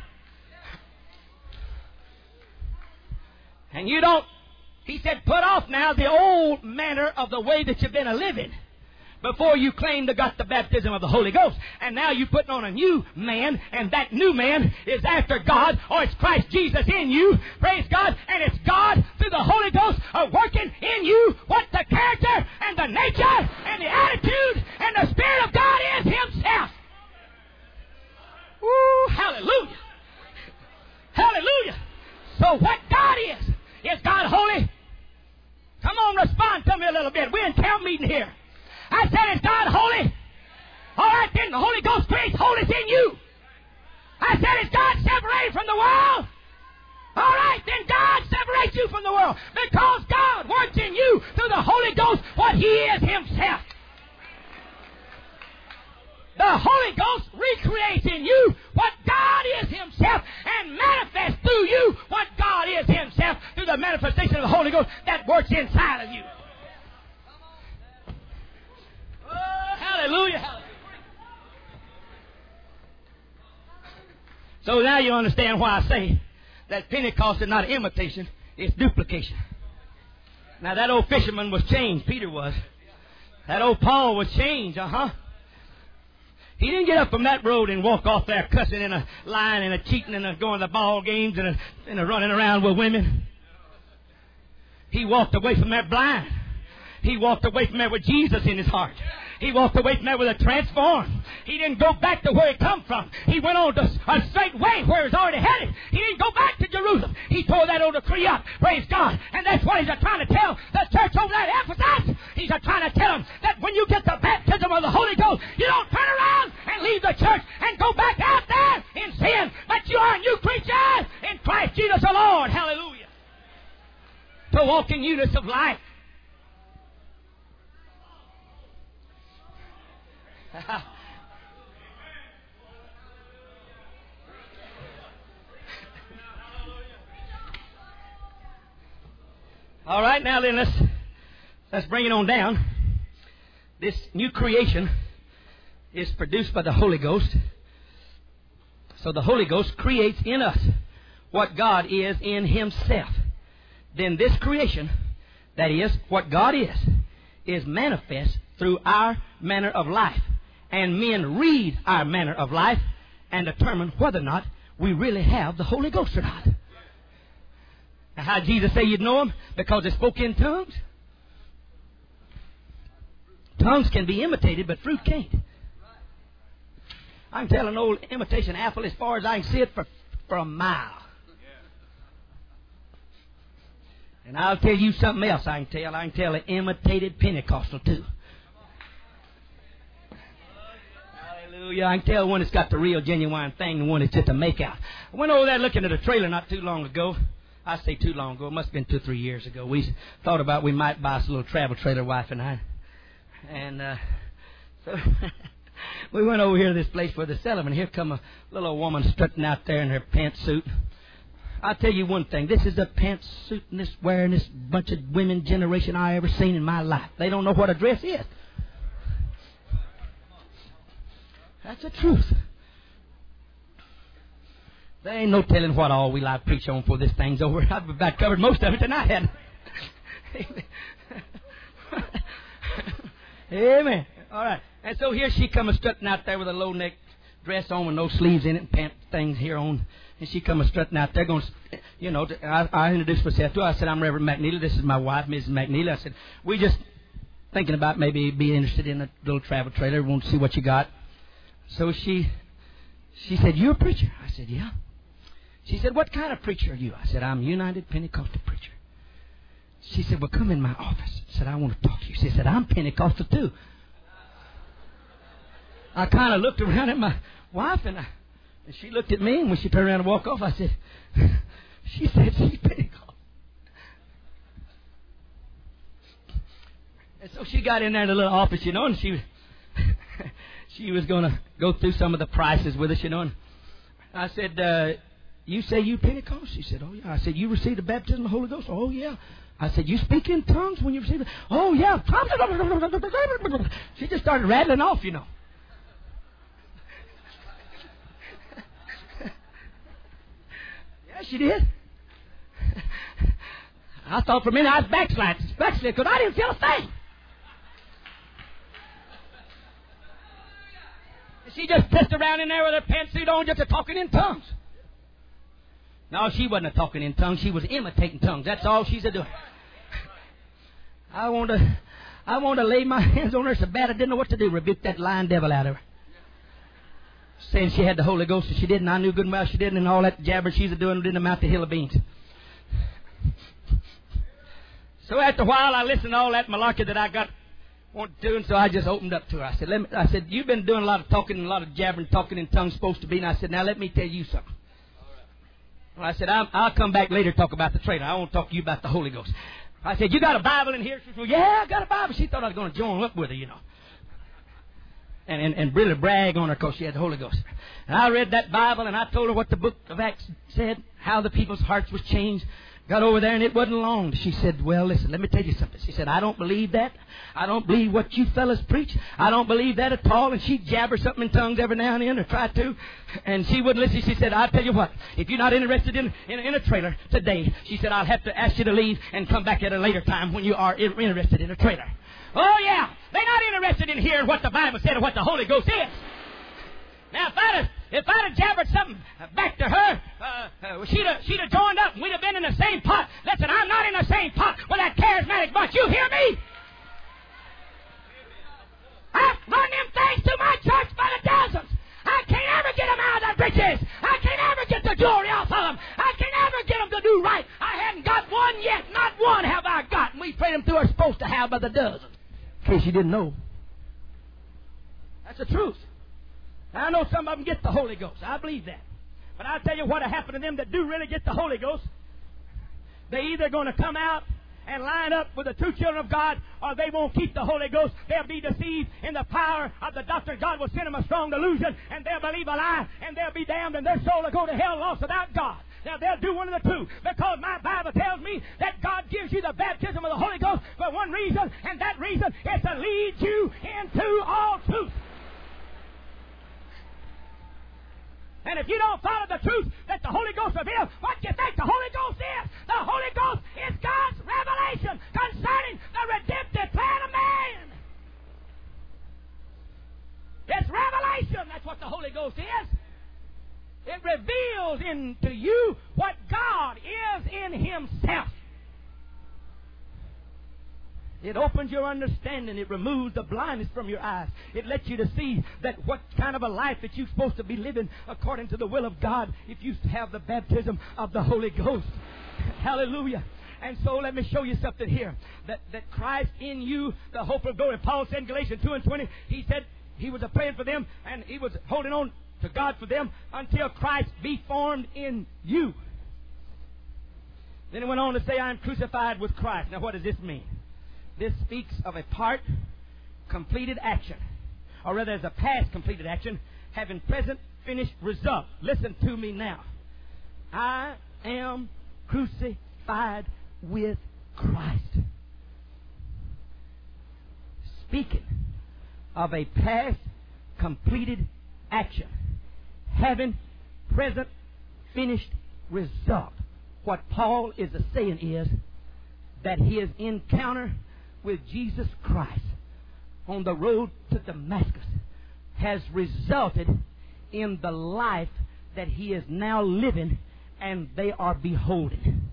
And you don't, he said, put off now the old manner of the way that you've been a-living before you claim to got the baptism of the Holy Ghost. And now you're putting on a new man, and that new man is after God, or it's Christ Jesus in you, praise God, and it's God through the Holy Ghost working in you what the character and the nature and the attitude and the Spirit of God is Himself. Woo, hallelujah. Hallelujah. So what God is God holy? Come on, respond to me a little bit. We're in camp meeting here. I said, is God holy? All right, then the Holy Ghost creates holiness in you. I said, is God separated from the world? All right, then God separates you from the world because God works in you through the Holy Ghost what He is Himself. The Holy Ghost recreates in you what God is Himself and manifests through you what God is Himself through the manifestation of the Holy Ghost that works inside of you. Oh, hallelujah, hallelujah. So now you understand why I say that Pentecost is not imitation, it's duplication. Now that old fisherman was changed, Peter was. That old Paul was changed, He didn't get up from that road and walk off there cussing and lying and cheating and going to the ball games and running around with women. He walked away from there blind. He walked away from there with Jesus in his heart. He walked away from there with a transformed. He didn't go back to where he come from. He went on to a straight way where he was already headed. He didn't go back to Jerusalem. He tore that old tree up. Praise God. And that's what he's trying to tell the church over there at Ephesus. He's trying to tell them that when you get the baptism of the Holy Ghost, you don't turn around and leave the church and go back out there in sin. But you are a new creature in Christ Jesus the Lord. Hallelujah. To walk in newness of life. All right, now then, let's bring it on down. This new creation is produced by the Holy Ghost. So the Holy Ghost creates in us what God is in Himself. Then this creation, that is, what God is manifest through our manner of life. And men read our manner of life and determine whether or not we really have the Holy Ghost or not. Now, how did Jesus say you'd know Him? Because they spoke in tongues. Tongues can be imitated, but fruit can't. I can tell an old imitation apple as far as I can see it for a mile. And I'll tell you something else I can tell. I can tell an imitated Pentecostal too. Hallelujah. I can tell one that's got the real genuine thing and one that's just a make-out. I went over there looking at a trailer not too long ago. I say too long ago. It must have been 2 or 3 years ago. We thought about we might buy us a little travel trailer, wife and I. And so we went over here to this place where they're selling, and here come a little woman strutting out there in her pantsuit. I'll tell you one thing. This is the pantsuit and this wearing this bunch of women generation I ever seen in my life. They don't know what a dress is. That's the truth. There ain't no telling what all we like preach on before this thing's over. I've about covered most of it tonight, hadn't I? Amen. All right. And so here she comes strutting out there with a low neck dress on with no sleeves in it and pant things here on. And she comes strutting out there going, you know, I introduced myself to her. I said, I'm Reverend McNeely. This is my wife, Mrs. McNeely. I said, we just thinking about maybe being interested in a little travel trailer. We want to see what you got. So she said, you a preacher? I said, yeah. She said, what kind of preacher are you? I said, I'm a United Pentecostal preacher. She said, well, come in my office. I said, I want to talk to you. She said, I'm Pentecostal too. I kind of looked around at my wife, and she looked at me, and when she turned around and walked off, I said, she said she's Pentecostal. And so she got in there in the little office, you know, and she was going to go through some of the prices with us, you know. And I said, you say you Pentecostal? She said, oh, yeah. I said, you received the baptism of the Holy Ghost? Oh, yeah. I said, you speak in tongues when you receive it? Oh, yeah. She just started rattling off, you know. Yeah, she did. I thought for a minute I was backsliding because I didn't feel a thing. She just pissed around in there with her pantsuit on just talking in tongues. No, she wasn't talking in tongues. She was imitating tongues. That's all she's a doing. I want to lay my hands on her so bad I didn't know what to do. Rebuke that lying devil out of her. Saying she had the Holy Ghost and she didn't. I knew good and well she didn't. And all that jabber she's a doing didn't amount to hill of beans. So after a while I listened to all that malarkey that I got wanted to do, and so I just opened up to her. I said, you've been doing a lot of talking and a lot of jabbering, talking in tongues supposed to be. And I said, now let me tell you something. Well, I said, I'll come back later to talk about the trailer. I want to talk to you about the Holy Ghost. I said, you got a Bible in here? She said, well, yeah, I got a Bible. She thought I was going to join up with her, you know. And really brag on her because she had the Holy Ghost. And I read that Bible, and I told her what the book of Acts said, how the people's hearts was changed. Got over there, and it wasn't long. She said, well, listen, let me tell you something. She said, I don't believe that. I don't believe what you fellas preach. I don't believe that at all. And she'd jabber something in tongues every now and then, or try to. And she wouldn't listen. She said, I'll tell you what. If you're not interested in a trailer today, she said, I'll have to ask you to leave and come back at a later time when you are interested in a trailer. Oh, yeah. They're not interested in hearing what the Bible said or what the Holy Ghost is. Now, if I'd have jabbered something back to her, she'd have joined up and we'd have been in the same pot. Listen, I'm not in the same pot with that charismatic bunch. You hear me? I've run them things to my church by the dozens. I can't ever get them out of their britches. I can't ever get the jewelry off of them. I can't ever get them to do right. I hadn't got one yet. Not one have I got. And we prayed them through we're supposed to have by the dozen. In case you didn't know. That's the truth. I know some of them get the Holy Ghost. I believe that. But I'll tell you what will happen to them that do really get the Holy Ghost. They're either going to come out and line up with the true children of God, or they won't keep the Holy Ghost. They'll be deceived in the power of the doctrine. God will send them a strong delusion, and they'll believe a lie, and they'll be damned, and their soul will go to hell lost without God. Now, they'll do one of the two, because my Bible tells me that God gives you the baptism of the Holy Ghost for one reason, and that reason is to lead you into all truth. And if you don't follow the truth that the Holy Ghost reveals, what do you think the Holy Ghost is? The Holy Ghost is God's revelation concerning the redemptive plan of man. It's revelation. That's what the Holy Ghost is. It reveals into you what God is in Himself. It opens your understanding. It removes the blindness from your eyes. It lets you to see that what kind of a life that you're supposed to be living according to the will of God if you have the baptism of the Holy Ghost. Hallelujah. And so let me show you something here. That Christ in you, the hope of glory. Paul said in Galatians 2:20, he said he was praying for them and he was holding on to God for them until Christ be formed in you. Then he went on to say, I am crucified with Christ. Now what does this mean? This speaks of a part completed action, or rather as a past completed action, having present finished result. Listen to me now. I am crucified with Christ. Speaking of a past completed action, having present finished result. What Paul is saying is that his encounter with Jesus Christ on the road to Damascus has resulted in the life that he is now living and they are beholding.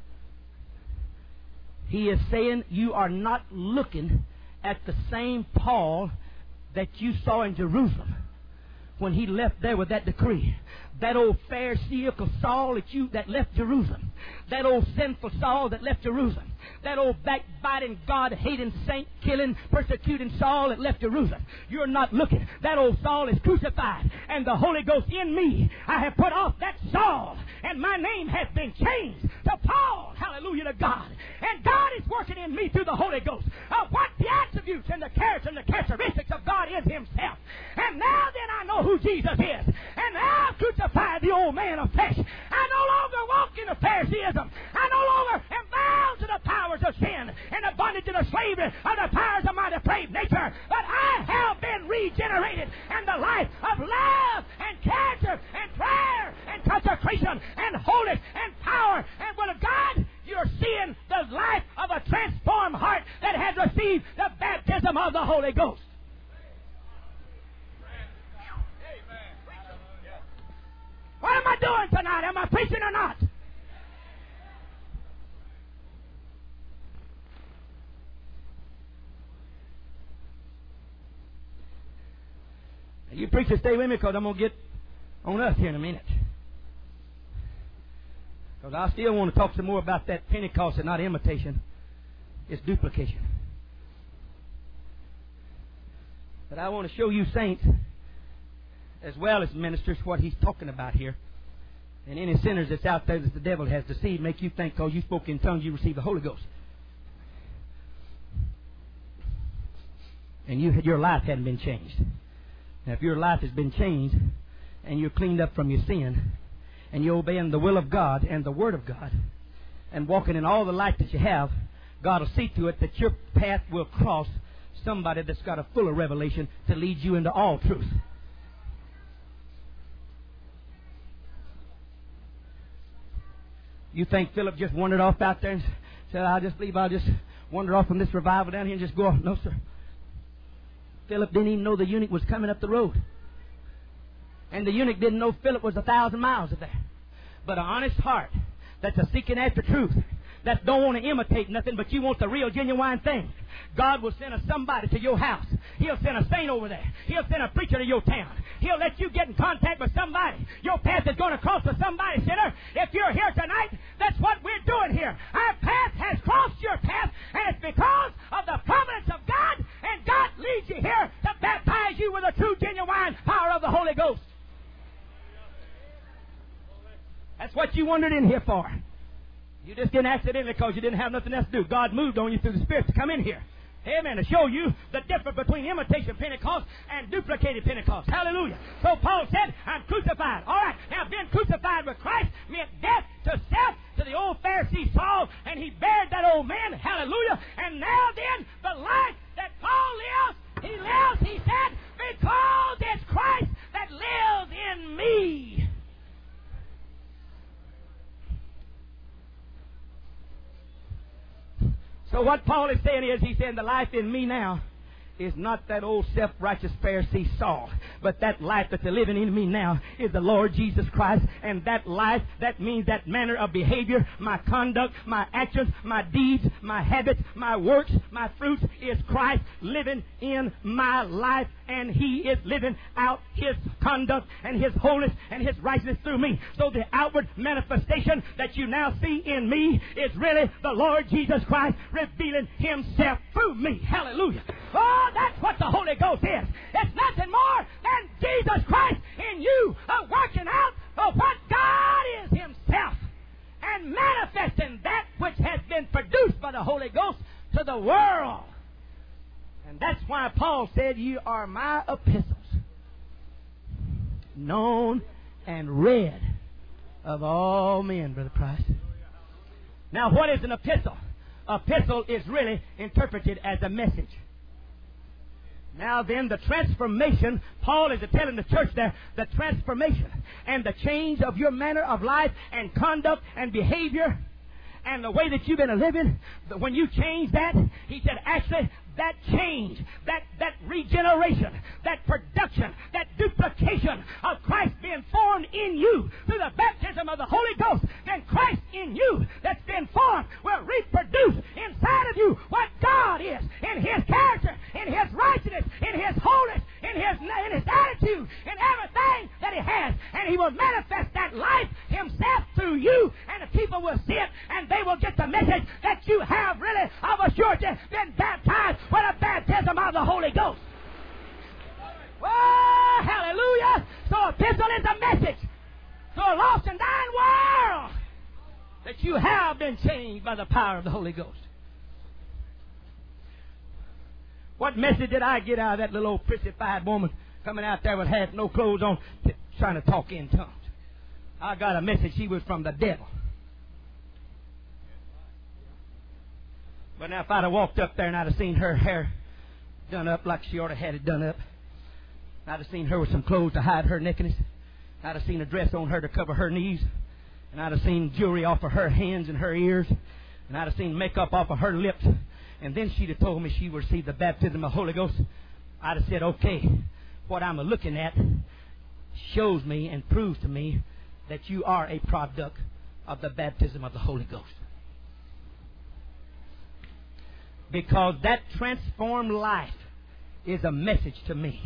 He is saying you are not looking at the same Paul that you saw in Jerusalem when he left there with that decree. That old Pharisaical Saul that left Jerusalem. That old sinful Saul that left Jerusalem. That old backbiting, God-hating, saint-killing, persecuting Saul that left Jerusalem. You're not looking. That old Saul is crucified, and the Holy Ghost in me. I have put off that Saul, and my name has been changed to Paul. Hallelujah to God. And God is working in me through the Holy Ghost of what the attributes and the character and the characteristics of God is Himself. And now then I know who Jesus is. And now I've crucified the old man of flesh. I no longer walk in the Phariseeism. I no longer am bound to the powers of sin and the bondage and the slavery of the powers of my depraved nature. But I have been regenerated, and the life of love and character and prayer and consecration and holiness and power and will of God, you're seeing the life of a transformed heart that has received the baptism of the Holy Ghost. What am I doing tonight? Am I preaching or not? You preachers, stay with me, because I'm going to get on us here in a minute. Because I still want to talk some more about that Pentecost and not imitation. It's duplication. But I want to show you saints, as well as ministers, what he's talking about here. And any sinners that's out there that the devil has deceived, make you think because you spoke in tongues you received the Holy Ghost. And your life hadn't been changed. Now, if your life has been changed and you're cleaned up from your sin and you're obeying the will of God and the Word of God and walking in all the light that you have, God will see to it that your path will cross somebody that's got a fuller revelation to lead you into all truth. You think Philip just wandered off out there and said, I'll just wander off from this revival down here and just go off? No, sir. Philip didn't even know the eunuch was coming up the road. And the eunuch didn't know Philip was 1,000 miles of there. But an honest heart that's a seeking after truth, that don't want to imitate nothing, but you want the real, genuine thing. God will send somebody to your house. He'll send a saint over there. He'll send a preacher to your town. He'll let you get in contact with somebody. Your path is going to cross with somebody, sinner. If you're here tonight, that's what we're doing here. Our path has crossed your path, and it's because of the providence of God, and God leads you here to baptize you with the true, genuine power of the Holy Ghost. That's what you wandered in here for. You just didn't accidentally because you didn't have nothing else to do. God moved on you through the Spirit to come in here. Amen. To show you the difference between imitation Pentecost and duplicated Pentecost. Hallelujah. So Paul said, I'm crucified. All right. Now, being crucified with Christ meant death to self, to the old Pharisee Saul, and he buried that old man. Hallelujah. And now then, the life that Paul lives, he said, because it's Christ that lives in me. So what Paul is saying is, he's saying the life in me now is not that old self-righteous Pharisee Saul, but that life that's living in me now is the Lord Jesus Christ. And that life, that means that manner of behavior, my conduct, my actions, my deeds, my habits, my works, my fruits, is Christ living in my life. And He is living out His conduct and His holiness and His righteousness through me. So the outward manifestation that you now see in me is really the Lord Jesus Christ revealing Himself through me. Hallelujah. Oh, that's what the Holy Ghost is. It's nothing more than Jesus Christ in you, working out of what God is Himself and manifesting that which has been produced by the Holy Ghost to the world. And that's why Paul said, you are my epistles, known and read of all men, Brother Price. Now, what is an epistle? Epistle is really interpreted as a message. Now then, the transformation, Paul is telling the church there, the transformation and the change of your manner of life and conduct and behavior and the way that you've been living, when you change that, he said, actually, that change, that regeneration, that production, that duplication of Christ being formed in you through the baptism of the Holy Ghost, then Christ in you that's been formed will reproduce inside of you what God is in His character, in His righteousness, in His holiness, in His attitude, in everything that He has. And He will manifest that life Himself through you, and the people will see it, and they will get the message that you have really of a surety been baptized with a baptism of the Holy Ghost. Oh, hallelujah. So epistle is a message to a lost and dying world that you have been changed by the power of the Holy Ghost. What message did I get out of that little old prissy-fied woman coming out there with had no clothes on, trying to talk in tongues? I got a message she was from the devil. But now if I'd have walked up there and I'd have seen her hair done up like she ought to had it done up, I'd have seen her with some clothes to hide her nakedness, I'd have seen a dress on her to cover her knees, and I'd have seen jewelry off of her hands and her ears, and I'd have seen makeup off of her lips, and then she'd have told me she would receive the baptism of the Holy Ghost. I'd have said, okay, what I'm looking at shows me and proves to me that you are a product of the baptism of the Holy Ghost. Because that transformed life is a message to me.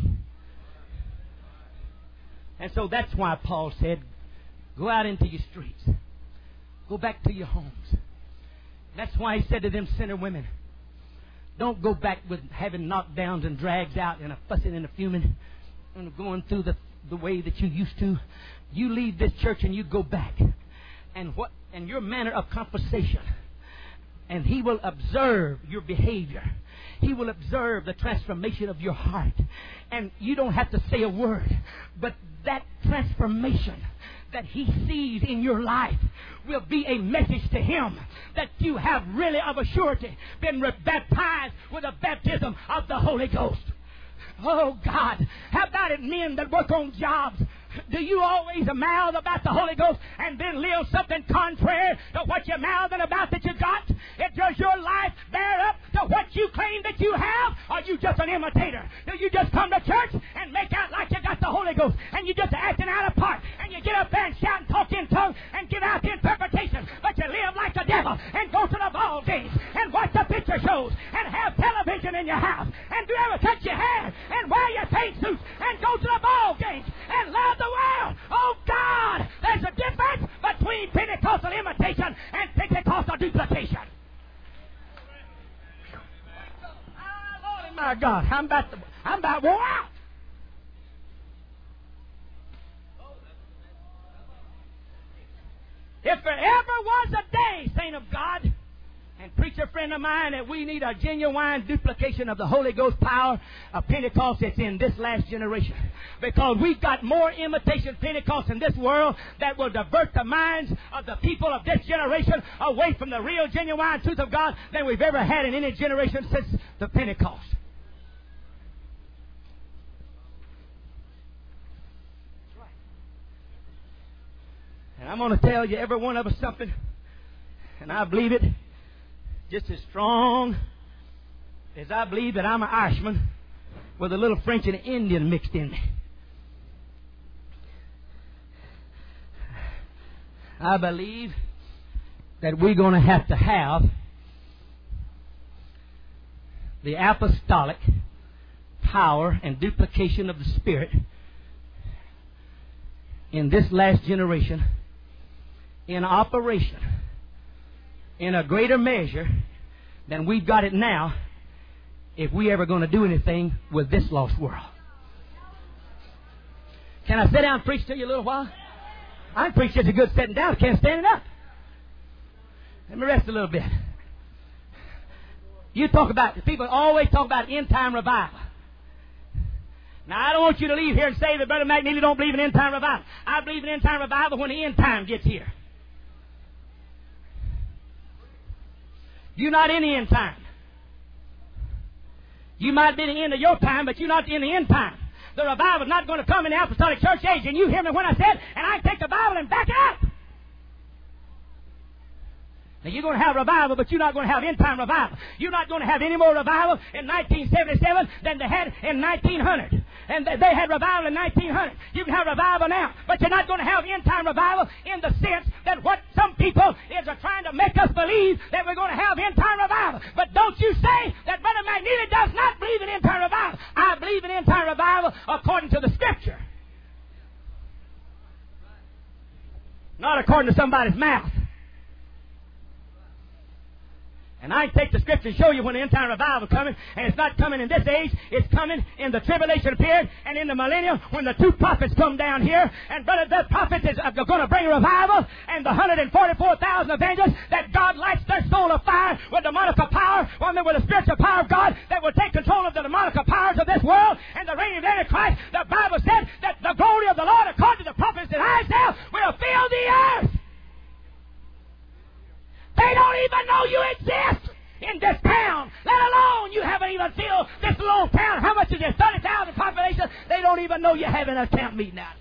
And so that's why Paul said, go out into your streets. Go back to your homes. That's why he said to them sinner women, don't go back with having knockdowns and drags out and a fussing and a fuming and going through the way that you used to. You leave this church and you go back. And your manner of conversation. And He will observe your behavior. He will observe the transformation of your heart. And you don't have to say a word. But that transformation that He sees in your life will be a message to Him that you have really of a surety been baptized with a baptism of the Holy Ghost. Oh God, how about it, men that work on jobs? Do you always mouth about the Holy Ghost and then live something contrary to what you're mouthing about that you got? Does your life bear up to what you claim that you have? Or are you just an imitator? Do you just come to church and make out like you got the Holy Ghost and you just acting out of part and you get up there and shout and talk in tongues and give out the interpretation, but you live like the devil and go to the ball games and watch the picture shows and have television in your house and do ever cut your hair and wear your paint suits and go to the ball games and love the world? Oh God, there's a difference between Pentecostal imitation and Pentecostal duplication. Oh, my God, I'm about wore out. If there ever was a day say, saint of God and preacher friend of mine, that we need a genuine duplication of the Holy Ghost power of Pentecost that's in this last generation. Because we've got more imitation Pentecost in this world that will divert the minds of the people of this generation away from the real, genuine truth of God than we've ever had in any generation since the Pentecost. And I'm going to tell you, every one of us, something, and I believe it just as strong as I believe that I'm an Irishman with a little French and Indian mixed in me. I believe that we're going to have the apostolic power and duplication of the Spirit in this last generation in operation in a greater measure than we've got it now if we ever going to do anything with this lost world. Can I sit down and preach to you a little while? I can preach just as good sitting down. I can't stand it up. Let me rest a little bit. People always talk about end-time revival. Now, I don't want you to leave here and say that Brother McNeely don't believe in end-time revival. I believe in end-time revival when the end time gets here. You're not in the end time. You might be the end of your time, but you're not in the end time. The revival is not going to come in the apostolic church age. And you hear me when I said, and I take the Bible and back it up. Now, you're going to have revival, but you're not going to have end-time revival. You're not going to have any more revival in 1977 than they had in 1900. And they had revival in 1900. You can have revival now, but you're not going to have end-time revival in the sense that what some people are trying to make us believe that we're going to have end-time revival. But don't you say that Brother McNeely does not believe in end-time revival. I believe in end-time revival according to the Scripture. Not according to somebody's mouth. And I can take the Scripture and show you when the end-time revival is coming, and it's not coming in this age, it's coming in the tribulation period and in the millennium when the two prophets come down here. And brother, the prophets are going to bring revival, and the 144,000 evangelists that God lights their soul of fire with demonical power, with the spiritual power of God that will take control of the demonical powers of this world and the reign of Antichrist. The Bible said that the glory of the Lord, according to the prophets that Isaiah, will fill the earth. They don't even know you exist in this town, let alone you haven't even filled this little town. How much is there? 30,000 population. They don't even know you're having a camp meeting out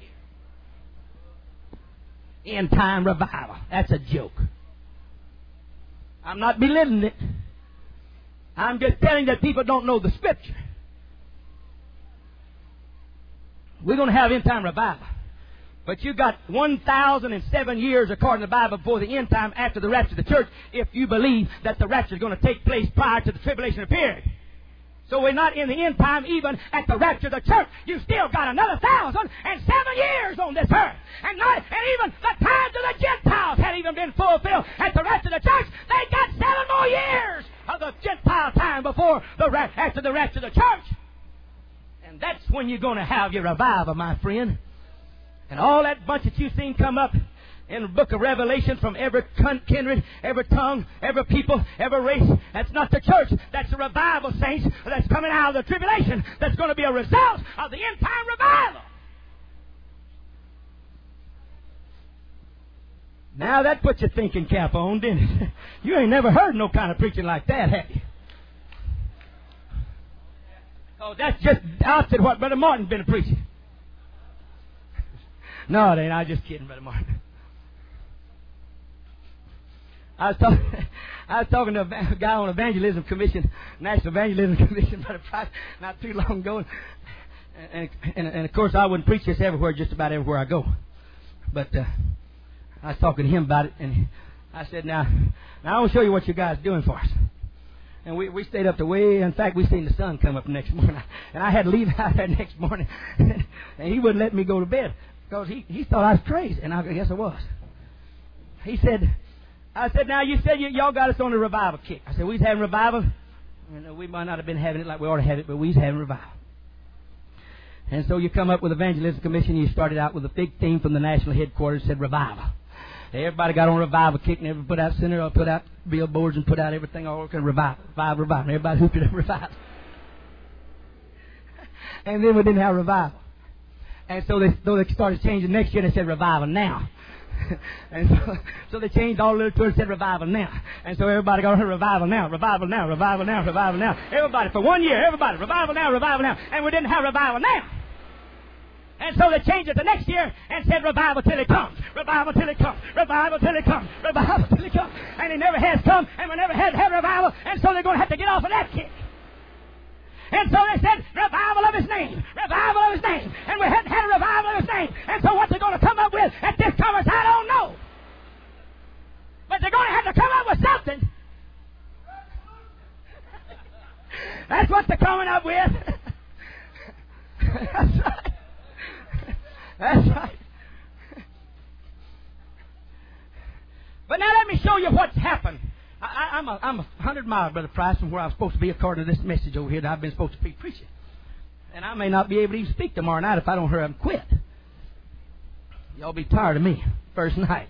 here. End time revival. That's a joke. I'm not belittling it. I'm just telling that people don't know the Scripture. We're going to have end time revival. But you got 1,007 years, according to the Bible, before the end time after the rapture of the church, if you believe that the rapture is going to take place prior to the tribulation period. So we're not in the end time even at the rapture of the church. You still got another 1,007 years on this earth. And even the times of the Gentiles hadn't even been fulfilled at the rapture of the church. They got 7 more years of the Gentile time before after the rapture of the church. And that's when you're going to have your revival, my friend. And all that bunch that you've seen come up in the book of Revelation from every kindred, every tongue, every people, every race, that's not the church. That's the revival, saints, that's coming out of the tribulation. That's going to be a result of the end-time revival. Now that puts your thinking cap on, didn't it? You ain't never heard no kind of preaching like that, have you? Oh, that's just opposite what Brother Martin's been preaching. No, it ain't. I was just kidding, Brother Martin. I was talking to a guy on Evangelism Commission, National Evangelism Commission, Brother Price, not too long ago. And of course, I wouldn't preach this everywhere, just about everywhere I go. But I was talking to him about it, and I said, now I want to show you what you guys are doing for us. And we stayed up to way, in fact, we seen the sun come up the next morning. And I had to leave out there next morning. And he wouldn't let me go to bed. Because he thought I was crazy, and I guess I was. I said, now you said y'all got us on a revival kick. I said, we was having revival. And we might not have been having it like we ought to have it, but we was having revival. And so you come up with Evangelism Commission, you started out with a big theme from the national headquarters that said revival. Everybody got on revival kick and everybody put out center, put out billboards and put out everything all kind of revival. And everybody hooped it up revival. And then we didn't have revival. And so they started changing next year and they said revival now. And so they changed all the little tours and said revival now. And so everybody got on revival now, revival now, revival now, revival now. Everybody, for 1 year, everybody, revival now, revival now. And we didn't have revival now. And so they changed it the next year and said revival till it comes. Revival till it comes. Revival till it comes. Revival till it comes. And it never has come, and we never had revival, and so they're going to have to get off of that kick. And so they said, revival of His name. Revival of His name. And we hadn't had a revival of His name. And so what they're going to come up with at this conference, I don't know. But they're going to have to come up with something. That's what they're coming up with. That's right. That's right. But now let me show you what's happened. I'm 100 miles, Brother Price, from where I'm supposed to be according to this message over here that I've been supposed to be preaching. And I may not be able to even speak tomorrow night if I don't hurry up and quit. Y'all be tired of me first night.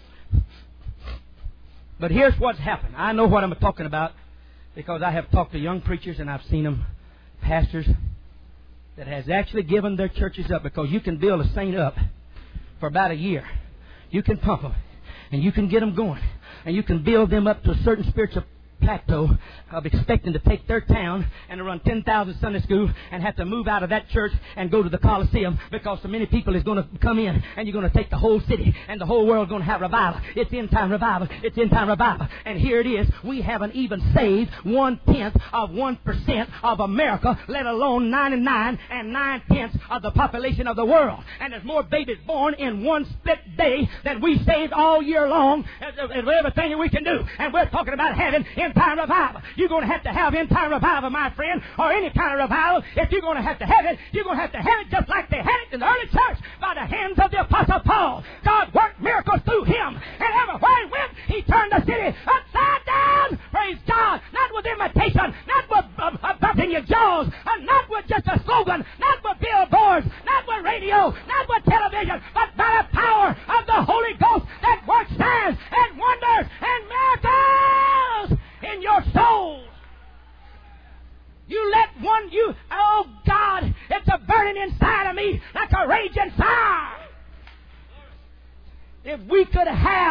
But here's what's happened. I know what I'm talking about because I have talked to young preachers and I've seen them, pastors, that has actually given their churches up, because you can build a saint up for about a year. You can pump them and you can get them going. And you can build them up to a certain spiritual plateau of expecting to take their town and to run 10,000 Sunday schools and have to move out of that church and go to the Coliseum because so many people is going to come in and you're going to take the whole city and the whole world is going to have revival. It's end time revival. It's end time revival. And here it is. We haven't even saved 0.1% of America, let alone 99 9/10 of the population of the world. And there's more babies born in one split day than we saved all year long as everything we can do. And we're talking about having end-time revival. You're going to have end-time revival, my friend, or any kind of revival. If you're going to have it, you're going to have it just like they had it in the early church by the hands of the Apostle Paul. God worked miracles through him, and everywhere he went, he turned the city upside down. Praise God. Not with imitation, not with bumping your jaws, not with just a slogan, not with billboards, not with radio, not with television, but by the power of the Holy Ghost that works signs and wonders and miracles in your soul. Oh God, it's a burning inside of me like a raging fire. If we could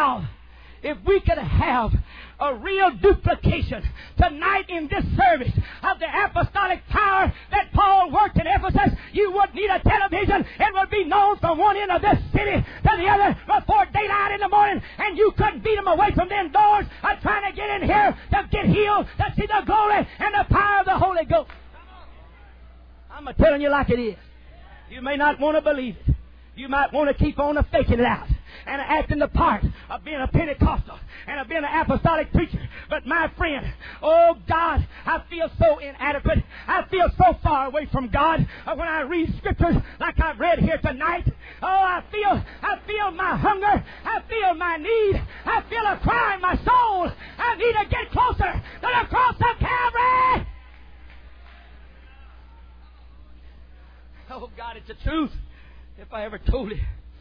have a real duplication tonight in this service of the apostolic power that Paul worked in Ephesus, you wouldn't need a television. It would be known from one end of this city to the other before daylight in the morning, and you couldn't beat them away from them doors of trying to get in here to get healed, to see the glory and the power of the Holy Ghost. I'm telling you like it is. You may not want to believe it. You might want to keep on faking it out and acting the part of being a Pentecostal and of being an apostolic preacher. But my friend, oh God, I feel so inadequate. I feel so far away from God when I read scriptures like I've read here tonight. Oh, I feel my hunger. I feel my need. I feel a cry in my soul. I need to get closer to the cross of Calvary. Oh God, it's the truth. If I ever told it.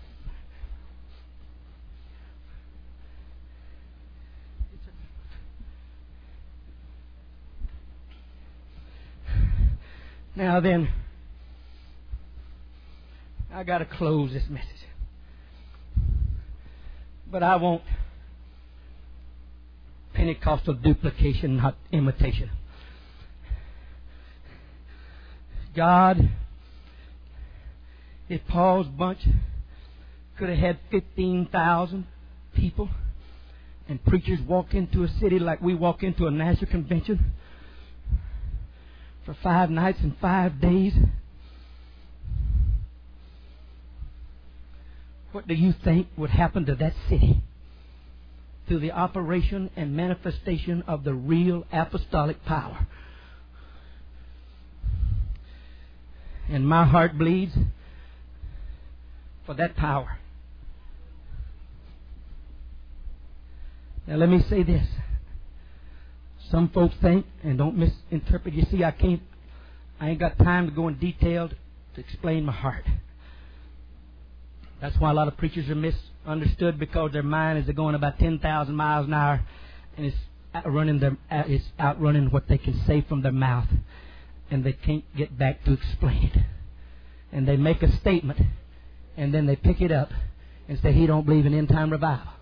Now then, I got to close this message. But I want Pentecostal duplication, not imitation. God, if Paul's bunch could have had 15,000 people and preachers walk into a city like we walk into a national convention for 5 nights and 5 days, what do you think would happen to that city through the operation and manifestation of the real apostolic power? And my heart bleeds for that power. Now let me say this. Some folks think, and don't misinterpret, you see, I ain't got time to go in detail to explain my heart. That's why a lot of preachers are misunderstood, because their mind is going about 10,000 miles an hour, and it's outrunning what they can say from their mouth, and they can't get back to explain it. And they make a statement, and then they pick it up and say, he don't believe in end-time revival.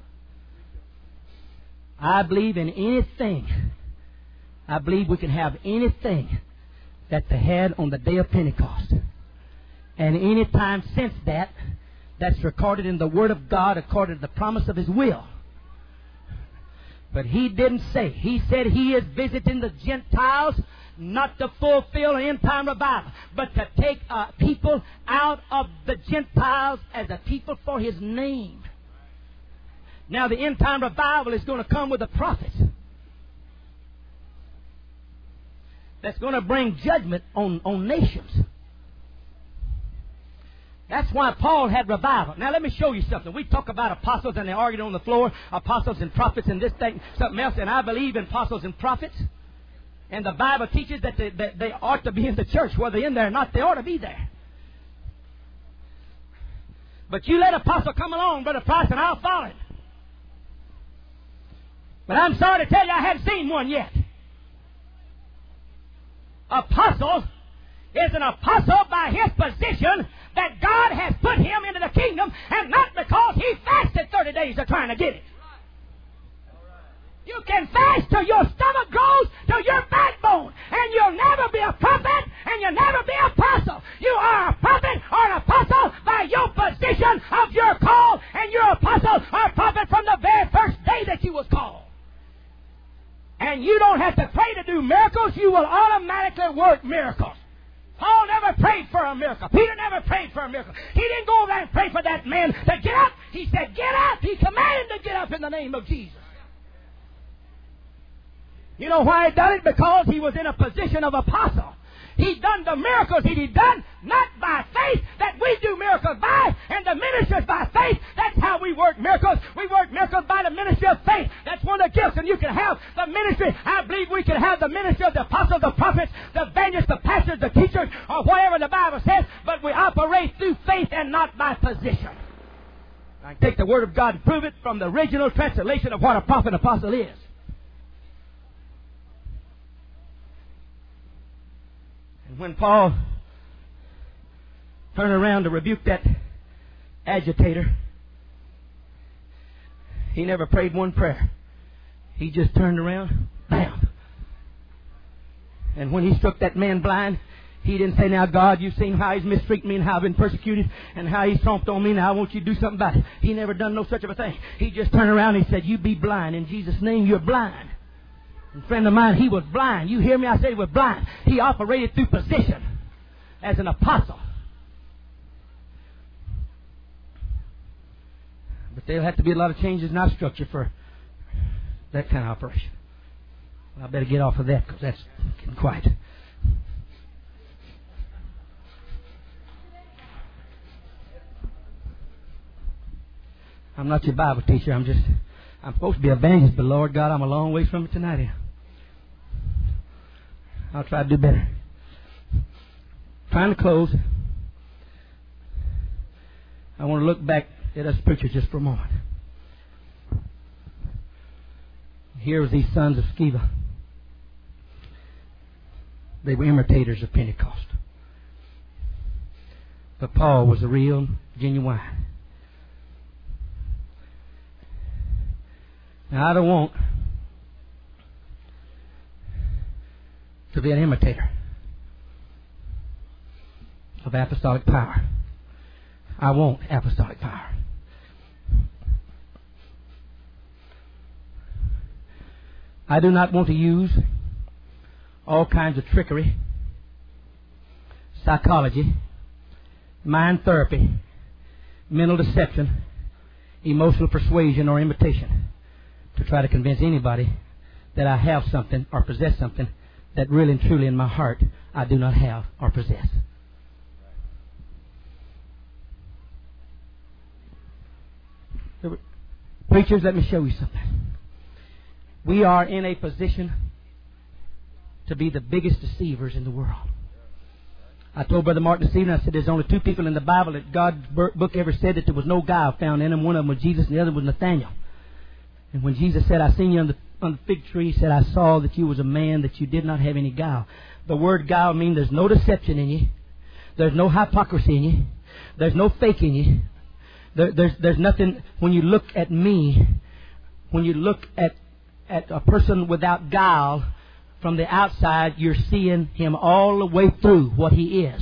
I believe in anything. I believe we can have anything that they had on the day of Pentecost. And any time since that, that's recorded in the Word of God according to the promise of His will. But He didn't say. He said He is visiting the Gentiles not to fulfill an end-time revival, but to take people out of the Gentiles as a people for His name. Now the end-time revival is going to come with the prophets. That's going to bring judgment on nations. That's why Paul had revival. Now let me show you something. We talk about apostles and they argued on the floor, apostles and prophets and this thing, something else, and I believe in apostles and prophets. And the Bible teaches that they ought to be in the church. Whether they're in there or not, they ought to be there. But you let an apostle come along, Brother Price, and I'll follow him. But I'm sorry to tell you, I haven't seen one yet. Apostle is an apostle by his position that God has put him into the kingdom, and not because he fasted 30 days of trying to get it. You can fast till your stomach grows to your backbone, and you'll never be a prophet, and you'll never be an apostle. You are a prophet or an apostle by your position of your call, and you're an apostle or a prophet from the very first day that you was called. And you don't have to pray to do miracles. You will automatically work miracles. Paul never prayed for a miracle. Peter never prayed for a miracle. He didn't go over there and pray for that man to get up. He said, get up. He commanded him to get up in the name of Jesus. You know why he done it? Because he was in a position of apostle. He done the miracles he done not by faith that we do miracles by, and the ministers by faith. That's how we work miracles. We work miracles by the ministry of faith. That's one of the gifts, and you can have the ministry. I believe we can have the ministry of the apostles, the prophets, the evangelists, the pastors, the teachers, or whatever the Bible says, but we operate through faith and not by position. I can take the Word of God and prove it from the original translation of what a prophet and apostle is. And when Paul turned around to rebuke that agitator, he never prayed one prayer. He just turned around, bam. And when he struck that man blind, he didn't say, now God, you've seen how he's mistreated me and how I've been persecuted and how he's stomped on me, now I want you to do something about it. He never done no such of a thing. He just turned around and he said, you be blind. In Jesus' name, you're blind. A friend of mine, he was blind. You hear me? I say he was blind. He operated through position as an apostle. But there'll have to be a lot of changes in our structure for that kind of operation. Well, I better get off of that because that's getting quiet. I'm not your Bible teacher. I'm supposed to be evangelist, but Lord God, I'm a long ways from it tonight. I'll try to do better. Trying to close. I want to look back at us preachers just for a moment. Here was these sons of Sceva. They were imitators of Pentecost. But Paul was a real, genuine. Now, I don't want to be an imitator of apostolic power. I want apostolic power. I do not want to use all kinds of trickery, psychology, mind therapy, mental deception, emotional persuasion, or imitation to try to convince anybody that I have something or possess something that really and truly in my heart I do not have or possess. Preachers, let me show you something. We are in a position to be the biggest deceivers in the world. I told Brother Martin this evening, I said, there's only two people in the Bible that God's book ever said that there was no guile found in them. One of them was Jesus and the other was Nathaniel. And when Jesus said, I seen you on the fig tree, he said, I saw that you was a man, that you did not have any guile. The word guile means there's no deception in you. There's no hypocrisy in you. There's no fake in you. There's nothing. When you look at me, when you look at a person without guile from the outside, you're seeing him all the way through what he is.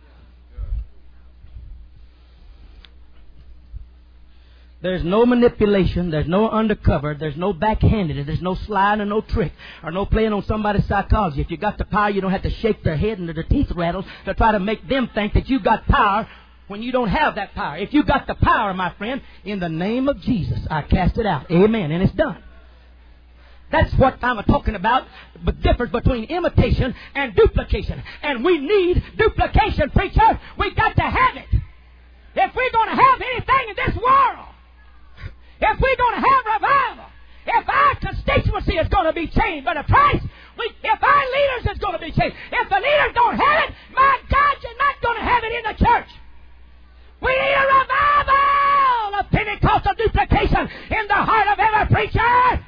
There's no manipulation. There's no undercover. There's no backhanded. There's no slide or no trick or no playing on somebody's psychology. If you got the power, you don't have to shake their head and their teeth rattle to try to make them think that you got power when you don't have that power. If you got the power, my friend, in the name of Jesus, I cast it out. Amen. And it's done. That's what I'm talking about, the difference between imitation and duplication. And we need duplication, preacher. We got to have it. If we're going to have anything in this world, if we're going to have revival, if our constituency is going to be changed by the price, if our leaders is going to be changed, if the leaders don't have it, my God, you're not going to have it in the church. We need a revival of Pentecostal duplication in the heart of every preacher.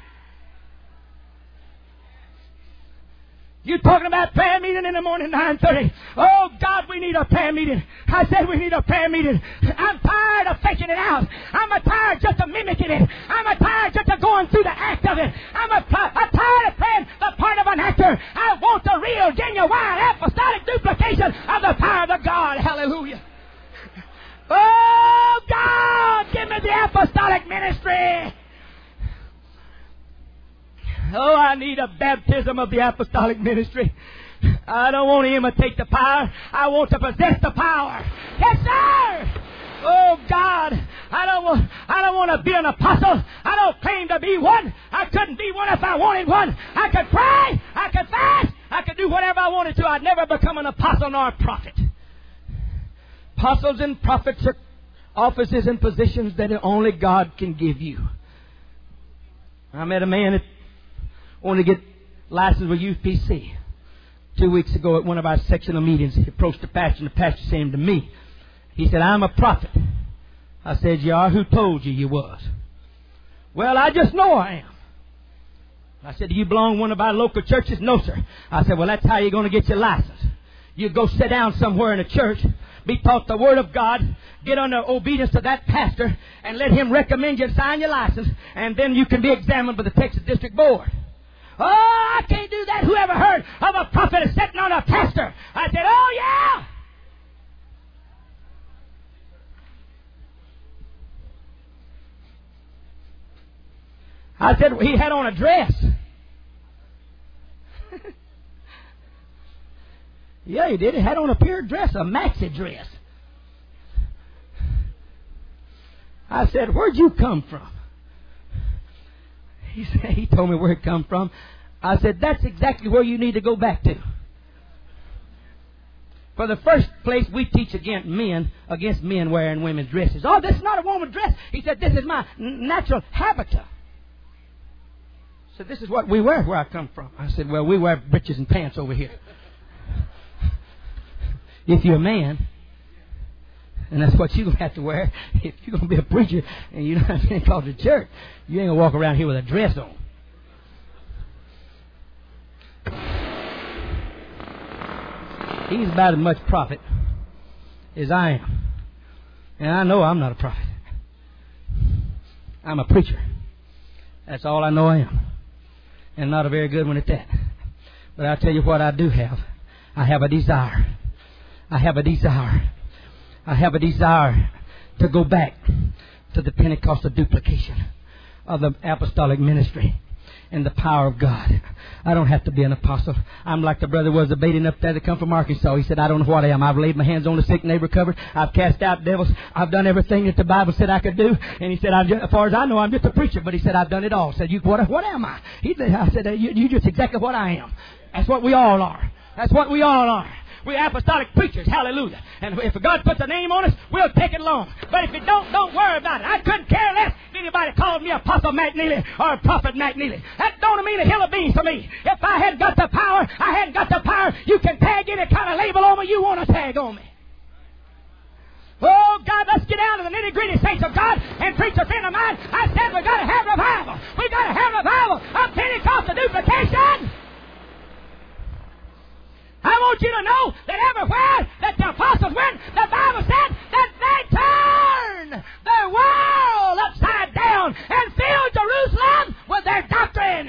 You talking about prayer meeting in the morning, 9:30. Oh, God, we need a prayer meeting. I said we need a prayer meeting. I'm tired of faking it out. I'm tired just of mimicking it. I'm tired just of going through the act of it. I'm tired of playing the part of an actor. I want the real, genuine, apostolic duplication of the power of the God. Hallelujah. Oh, God, give me the apostolic ministry. Oh, I need a baptism of the apostolic ministry. I don't want to imitate the power. I want to possess the power. Yes, sir. Oh, God, I don't want to be an apostle. I don't claim to be one. I couldn't be one if I wanted one. I could pray. I could fast. I could do whatever I wanted to. I'd never become an apostle nor a prophet. Apostles and prophets are offices and positions that only God can give you. I met a man that wanted to get licensed with UPC 2 weeks ago at one of our sectional meetings. He approached the pastor, and the pastor said to me, he said, I'm a prophet. I said, you are? Who told you you was? Well, I just know I am. I said, do you belong to one of our local churches? No, sir. I said, well, that's how you're going to get your license. You go sit down somewhere in a church, be taught the Word of God, get under obedience to that pastor, and let him recommend you and sign your license, and then you can be examined by the Texas District Board. Oh, I can't do that. Whoever heard of a prophet is sitting on a pastor? I said, oh, yeah. I said, he had on a dress. Yeah, he did. He had on a pure dress, a maxi dress. I said, where'd you come from? He told me where it come from. I said, that's exactly where you need to go back to. For the first place, we teach against men wearing women's dresses. Oh, this is not a woman's dress. He said, this is my natural habitat. So this is what we wear where I come from. I said, well, we wear breeches and pants over here. If you're a man, and that's what you're going to have to wear, if you're going to be a preacher and you're not being called to church, you ain't going to walk around here with a dress on. He's about as much prophet as I am. And I know I'm not a prophet. I'm a preacher. That's all I know I am. And not a very good one at that. But I'll tell you what I do have. I have a desire. I have a desire. I have a desire to go back to the Pentecostal duplication of the apostolic ministry and the power of God. I don't have to be an apostle. I'm like the brother was debating up there that come from Arkansas. He said, I don't know what I am. I've laid my hands on the sick and they recovered. I've cast out devils. I've done everything that the Bible said I could do. And he said, as far as I know, I'm just a preacher. But he said, I've done it all. I said, what am I? I said, you're just exactly what I am. That's what we all are. That's what we all are. We're apostolic preachers. Hallelujah. And if God puts a name on us, we'll take it along. But if it don't worry about it. I couldn't care less if anybody called me Apostle McNeely or Prophet McNeely. That don't mean a hill of beans to me. If I hadn't got the power, I hadn't got the power. You can tag any kind of label on me you want to tag on me. Oh, God, let's get down to the nitty-gritty, saints of God. And preach a friend of mine, I said we've got to have revival. We've got to have revival of Pentecostal duplication. I want you to know that everywhere that the apostles went, the Bible said that they turned their world upside down and filled Jerusalem with their doctrine.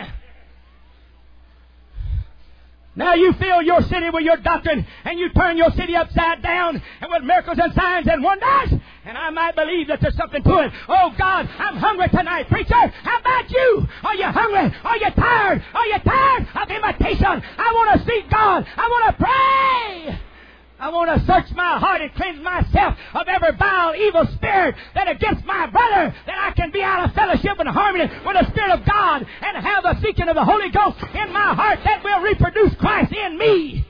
Now you fill your city with your doctrine, and you turn your city upside down, and with miracles and signs and wonders. And I might believe that there's something to it. Oh, God, I'm hungry tonight, preacher. How about you? Are you hungry? Are you tired? Are you tired of imitation? I want to seek God. I want to pray. I want to search my heart and cleanse myself of every vile, evil spirit that against my brother, that I can be out of fellowship and harmony with the Spirit of God and have the seeking of the Holy Ghost in my heart that will reproduce Christ in me.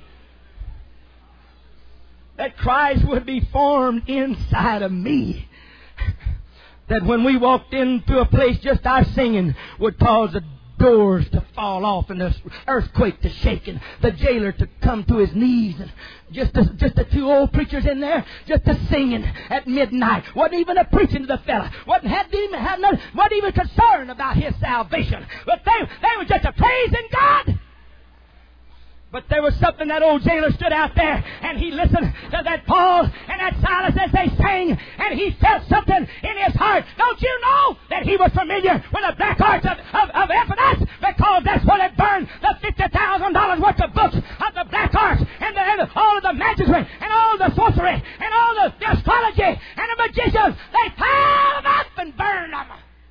That Christ would be formed inside of me. That when we walked into a place, just our singing would cause the doors to fall off and the earthquake to shake and the jailer to come to his knees, and just the two old preachers in there just a singing at midnight. Wasn't even a preaching to the fella. Wasn't even concerned about his salvation. But they were just a praising God. But there was something, that old jailer stood out there and he listened to that Paul and that Silas as they sang, and he felt something in his heart. Don't you know that he was familiar with the black arts of Ephesus? Because that's what had burned the $50,000 worth of books of the black arts and all of the magicry and all the sorcery and all the astrology and the magicians. They piled them up and burned them.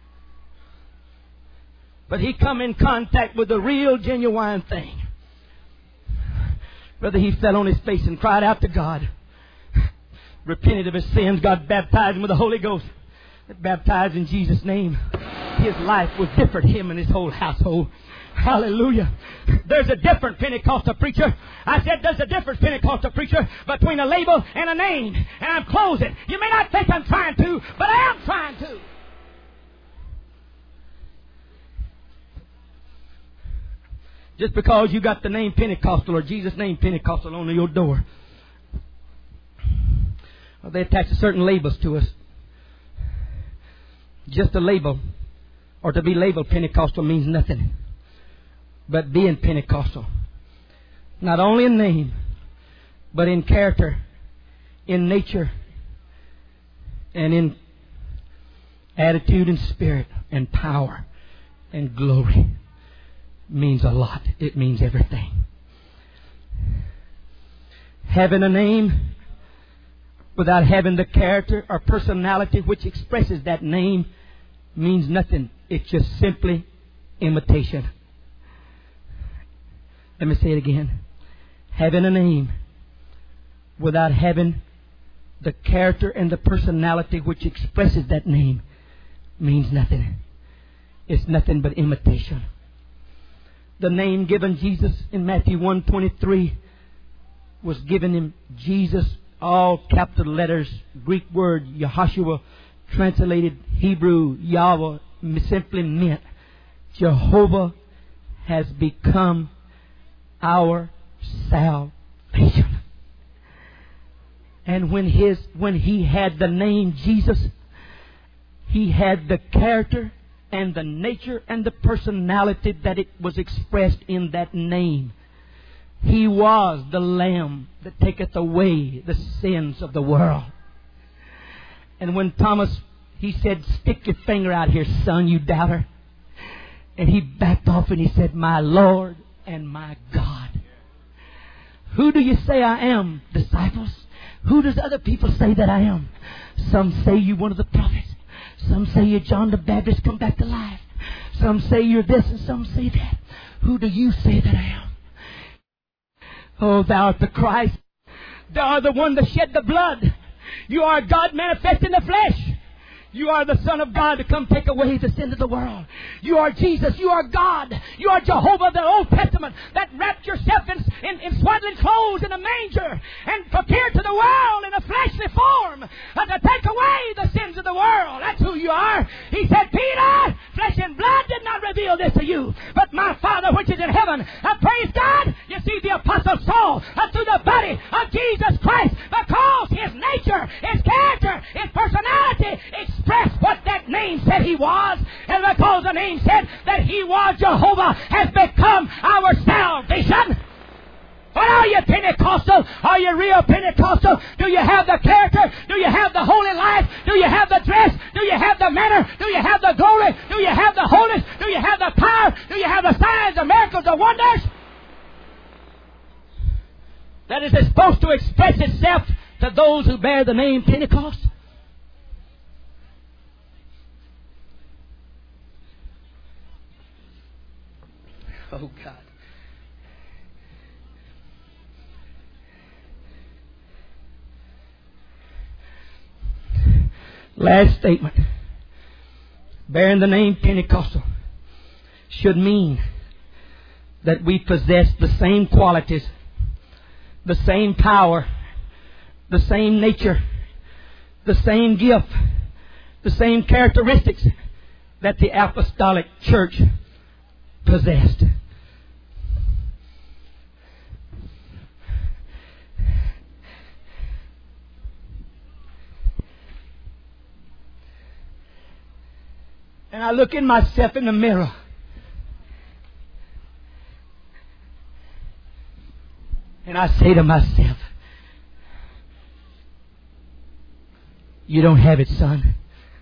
But he come in contact with the real, genuine thing. Brother, he fell on his face and cried out to God. Repented of his sins. God baptized him with the Holy Ghost. Baptized in Jesus' name. His life was different, him and his whole household. Hallelujah. There's a different Pentecostal preacher. I said there's a different Pentecostal preacher between a label and a name. And I'm closing. You may not think I'm trying to, but I am trying to. Just because you got the name Pentecostal or Jesus' name Pentecostal on your door. Well, they attach certain labels to us. Just a label or to be labeled Pentecostal means nothing. But being Pentecostal, not only in name, but in character, in nature, and in attitude and spirit and power and glory, means a lot. It means everything. Having a name without having the character or personality which expresses that name means nothing. It's just simply imitation. Let me say it again. Having a name without having the character and the personality which expresses that name means nothing. It's nothing but imitation. The name given Jesus in Matthew 1:23 was given him Jesus, all capital letters, Greek word Yehoshua, translated Hebrew Yahweh, simply meant Jehovah has become our salvation. And when he had the name Jesus, he had the character and the nature and the personality that it was expressed in that name. He was the Lamb that taketh away the sins of the world. And when Thomas, he said, "Stick your finger out here, son, you doubter." And he backed off and he said, "My Lord and my God." Who do you say I am, disciples? Who does other people say that I am? Some say you one of the prophets. Some say you're John the Baptist come back to life. Some say you're this and some say that. Who do you say that I am? Oh, thou art the Christ. Thou art the one that shed the blood. You are God manifest in the flesh. You are the Son of God to come take away the sin of the world. You are Jesus. You are God. You are Jehovah, the Old Testament, that wrapped yourself in swaddling clothes in a manger and appeared to the world in a fleshly form to take away the sins of the world. That's who you are. He said, Peter, flesh and blood did not reveal this to you, but my Father which is in heaven. Praise God. You see, the Apostle Saul, through the body of Jesus Christ, because his nature, his character, his personality expressed what that name said he was, and because the name said that he was Jehovah, has become our salvation. What are you, Pentecostal? Are you real Pentecostal? Do you have the character? Do you have the holy life? Do you have the dress? Do you have the manner? Do you have the glory? Do you have the holiness? Do you have the power? Do you have the signs, the miracles, the wonders? That is supposed to express itself to those who bear the name Pentecost. Oh, God. Last statement. Bearing the name Pentecostal should mean that we possess the same qualities, the same power, the same nature, the same gift, the same characteristics that the apostolic church possessed. And I look in myself in the mirror. And I say to myself, you don't have it, son.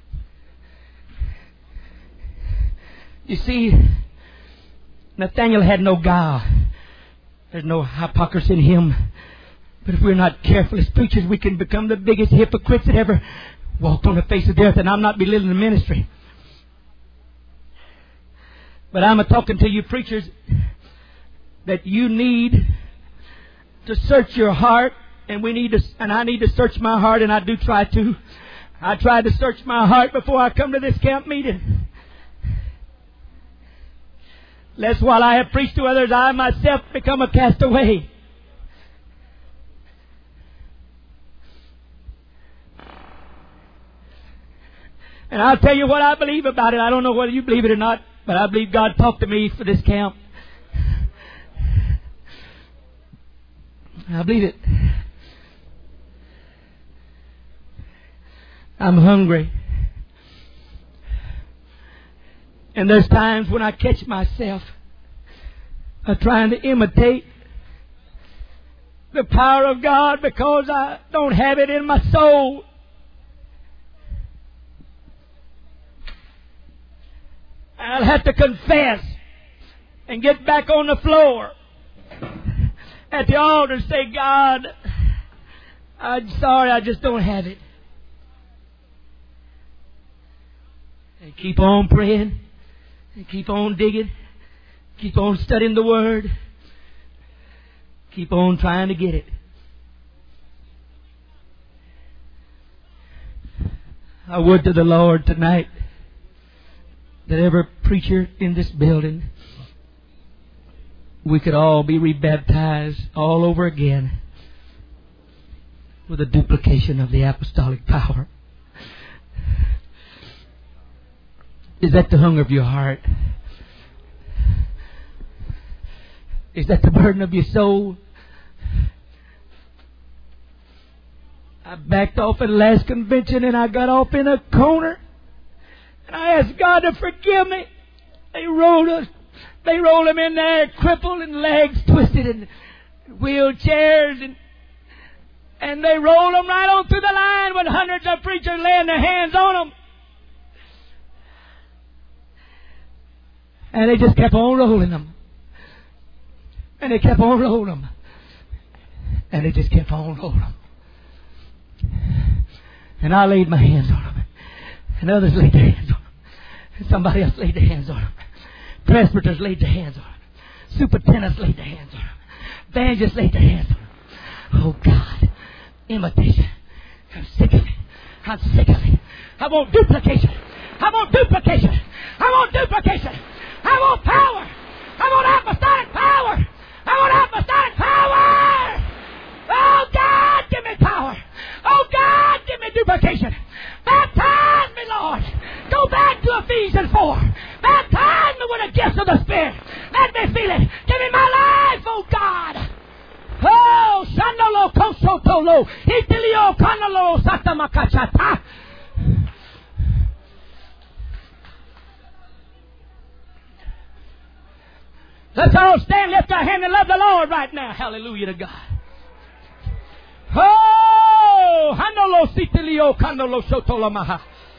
You see, Nathaniel had no guile. There's no hypocrisy in him. But if we're not careful as preachers, we can become the biggest hypocrites that ever walked on the face of the earth. And I'm not belittling the ministry. But I'm talking to you preachers that you need to search your heart, and I need to search my heart, and I do try to. I try to search my heart before I come to this camp meeting. Lest while I have preached to others, I myself become a castaway. And I'll tell you what I believe about it. I don't know whether you believe it or not, but I believe God talked to me for this camp. I believe it. I'm hungry. And there's times when I catch myself trying to imitate the power of God because I don't have it in my soul. I'll have to confess and get back on the floor at the altar and say, God, I'm sorry, I just don't have it. And keep on praying, and keep on digging, keep on studying the Word, keep on trying to get it. I would to the Lord tonight that every preacher in this building, we could all be rebaptized all over again with a duplication of the apostolic power. Is that the hunger of your heart? Is that the burden of your soul? I backed off at the last convention and I got off in a corner. And I asked God to forgive me. They rolled him in there, crippled and legs twisted and wheelchairs, and they rolled him right on through the line with hundreds of preachers laying their hands on him. And they just kept on rolling them. And they kept on rolling them. And they just kept on rolling them. And I laid my hands on them. And others laid their hands on them. And somebody else laid their hands on them. Presbyters laid their hands on them. Superintendents laid their hands on them. Evangelists laid their hands on them. Oh God, imitation. I'm sick of it. I'm sick of it. I want duplication. I want duplication. I want duplication. I want power. I want apostolic power. I want apostolic power. Oh, God, give me power. Oh, God, give me duplication. Baptize me, Lord. Go back to Ephesians 4. Baptize me with the gifts of the Spirit. Let me feel it. Give me my life, oh, God. Oh, Shandolo Kosotolo. Itilio Kanalo Satamakachata. Let's all stand, lift our hand, and love the Lord right now. Hallelujah to God. Oh, Handolo Sitilio Kandolo Sotolamaha.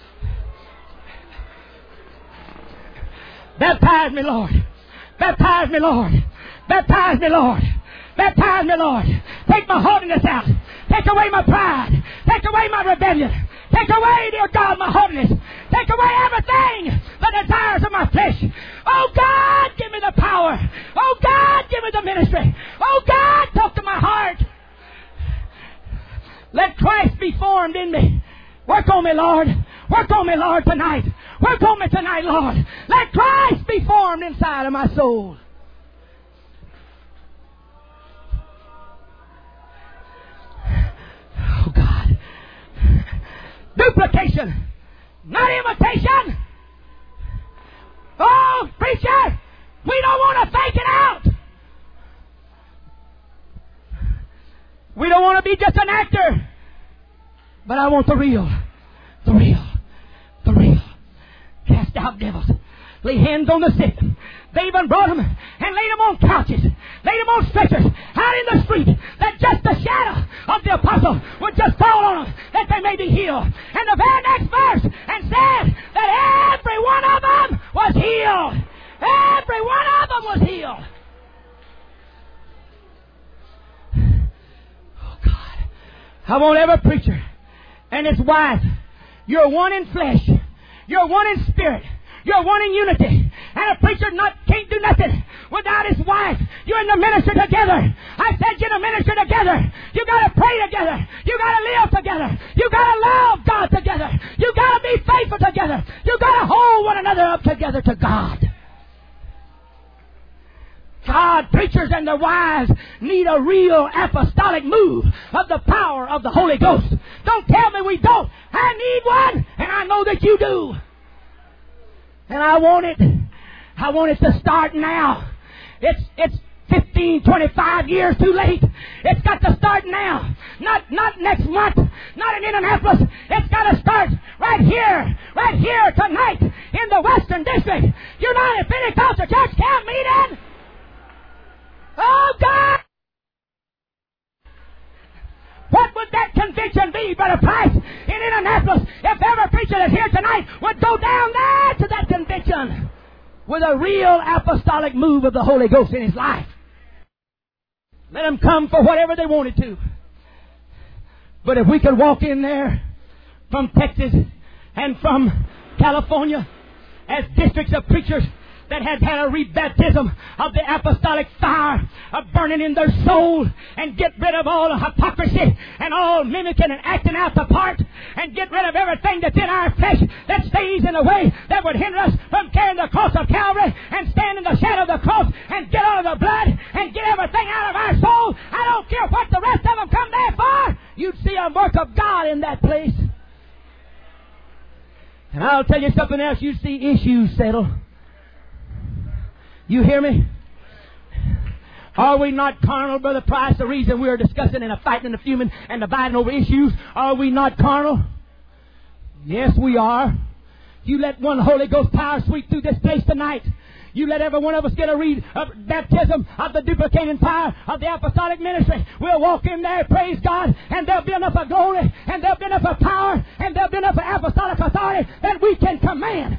Baptize me, Lord. Baptize me, Lord. Baptize me, Lord. Baptize me, Lord. Take my haughtiness out. Take away my pride. Take away my rebellion. Take away, dear God, my haughtiness. Take away everything, the desires of my flesh. Oh, God, give me the power. Oh, God, give me the ministry. Oh, God, talk to my heart. Let Christ be formed in me. Work on me, Lord. Work on me, Lord, tonight. Work on me tonight, Lord. Let Christ be formed inside of my soul. Oh, God. Duplication, not imitation. Oh, preacher, we don't want to fake it out. We don't want to be just an actor. But I want the real. The real. The real. Cast out devils. Lay hands on the sick. They even brought them and laid them on couches. Laid them on stretchers out in the street, that just the shadow of the apostle would just fall on them, that they may be healed. And the very next verse, and said that every one of them was healed. Every one of them was healed. Oh, God. I want every preacher and his wife. You're one in flesh. You're one in spirit. You're one in unity. And a preacher can't do nothing without his wife. You're in the ministry together. I said you're in the ministry together. You got to pray together. You got to live together. You got to love God together. You got to be faithful together. You got to hold one another up together to God. God, preachers and their wives need a real apostolic move of the power of the Holy Ghost. Don't tell me we don't. I need one, and I know that you do. And I want it. I want it to start now. It's 15, 25 years too late. It's got to start now. Not next month. Not in Indianapolis. It's got to start right here tonight in the Western District. United Pentecostal Church Camp Meeting. Oh, God! What would that conviction be, Brother Price, in Indianapolis, if every preacher that's here tonight would go down there to that conviction with a real apostolic move of the Holy Ghost in his life? Let them come for whatever they wanted to. But if we could walk in there from Texas and from California as districts of preachers that had a rebaptism of the apostolic fire of burning in their soul, and get rid of all the hypocrisy and all mimicking and acting out the part, and get rid of everything that's in our flesh that stays in the way that would hinder us from carrying the cross of Calvary and stand in the shadow of the cross and get all of the blood and get everything out of our soul. I don't care what the rest of them come there for. You'd see a work of God in that place. And I'll tell you something else. You'd see issues settle. You hear me? Are we not carnal, Brother Price? The reason we're discussing and fighting and fuming and dividing over issues, are we not carnal? Yes, we are. You let one Holy Ghost power sweep through this place tonight. You let every one of us get a baptism of the duplicating power of the apostolic ministry. We'll walk in there, praise God, and there'll be enough of glory, and there'll be enough of power, and there'll be enough of apostolic authority that we can command,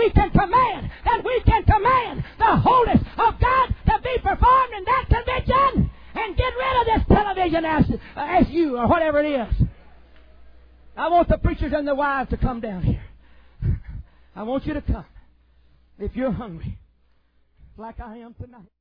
the wholeness of God to be performed in that convention, and get rid of this television SU or whatever it is. I want the preachers and their wives to come down here. I want you to come if you're hungry, like I am tonight.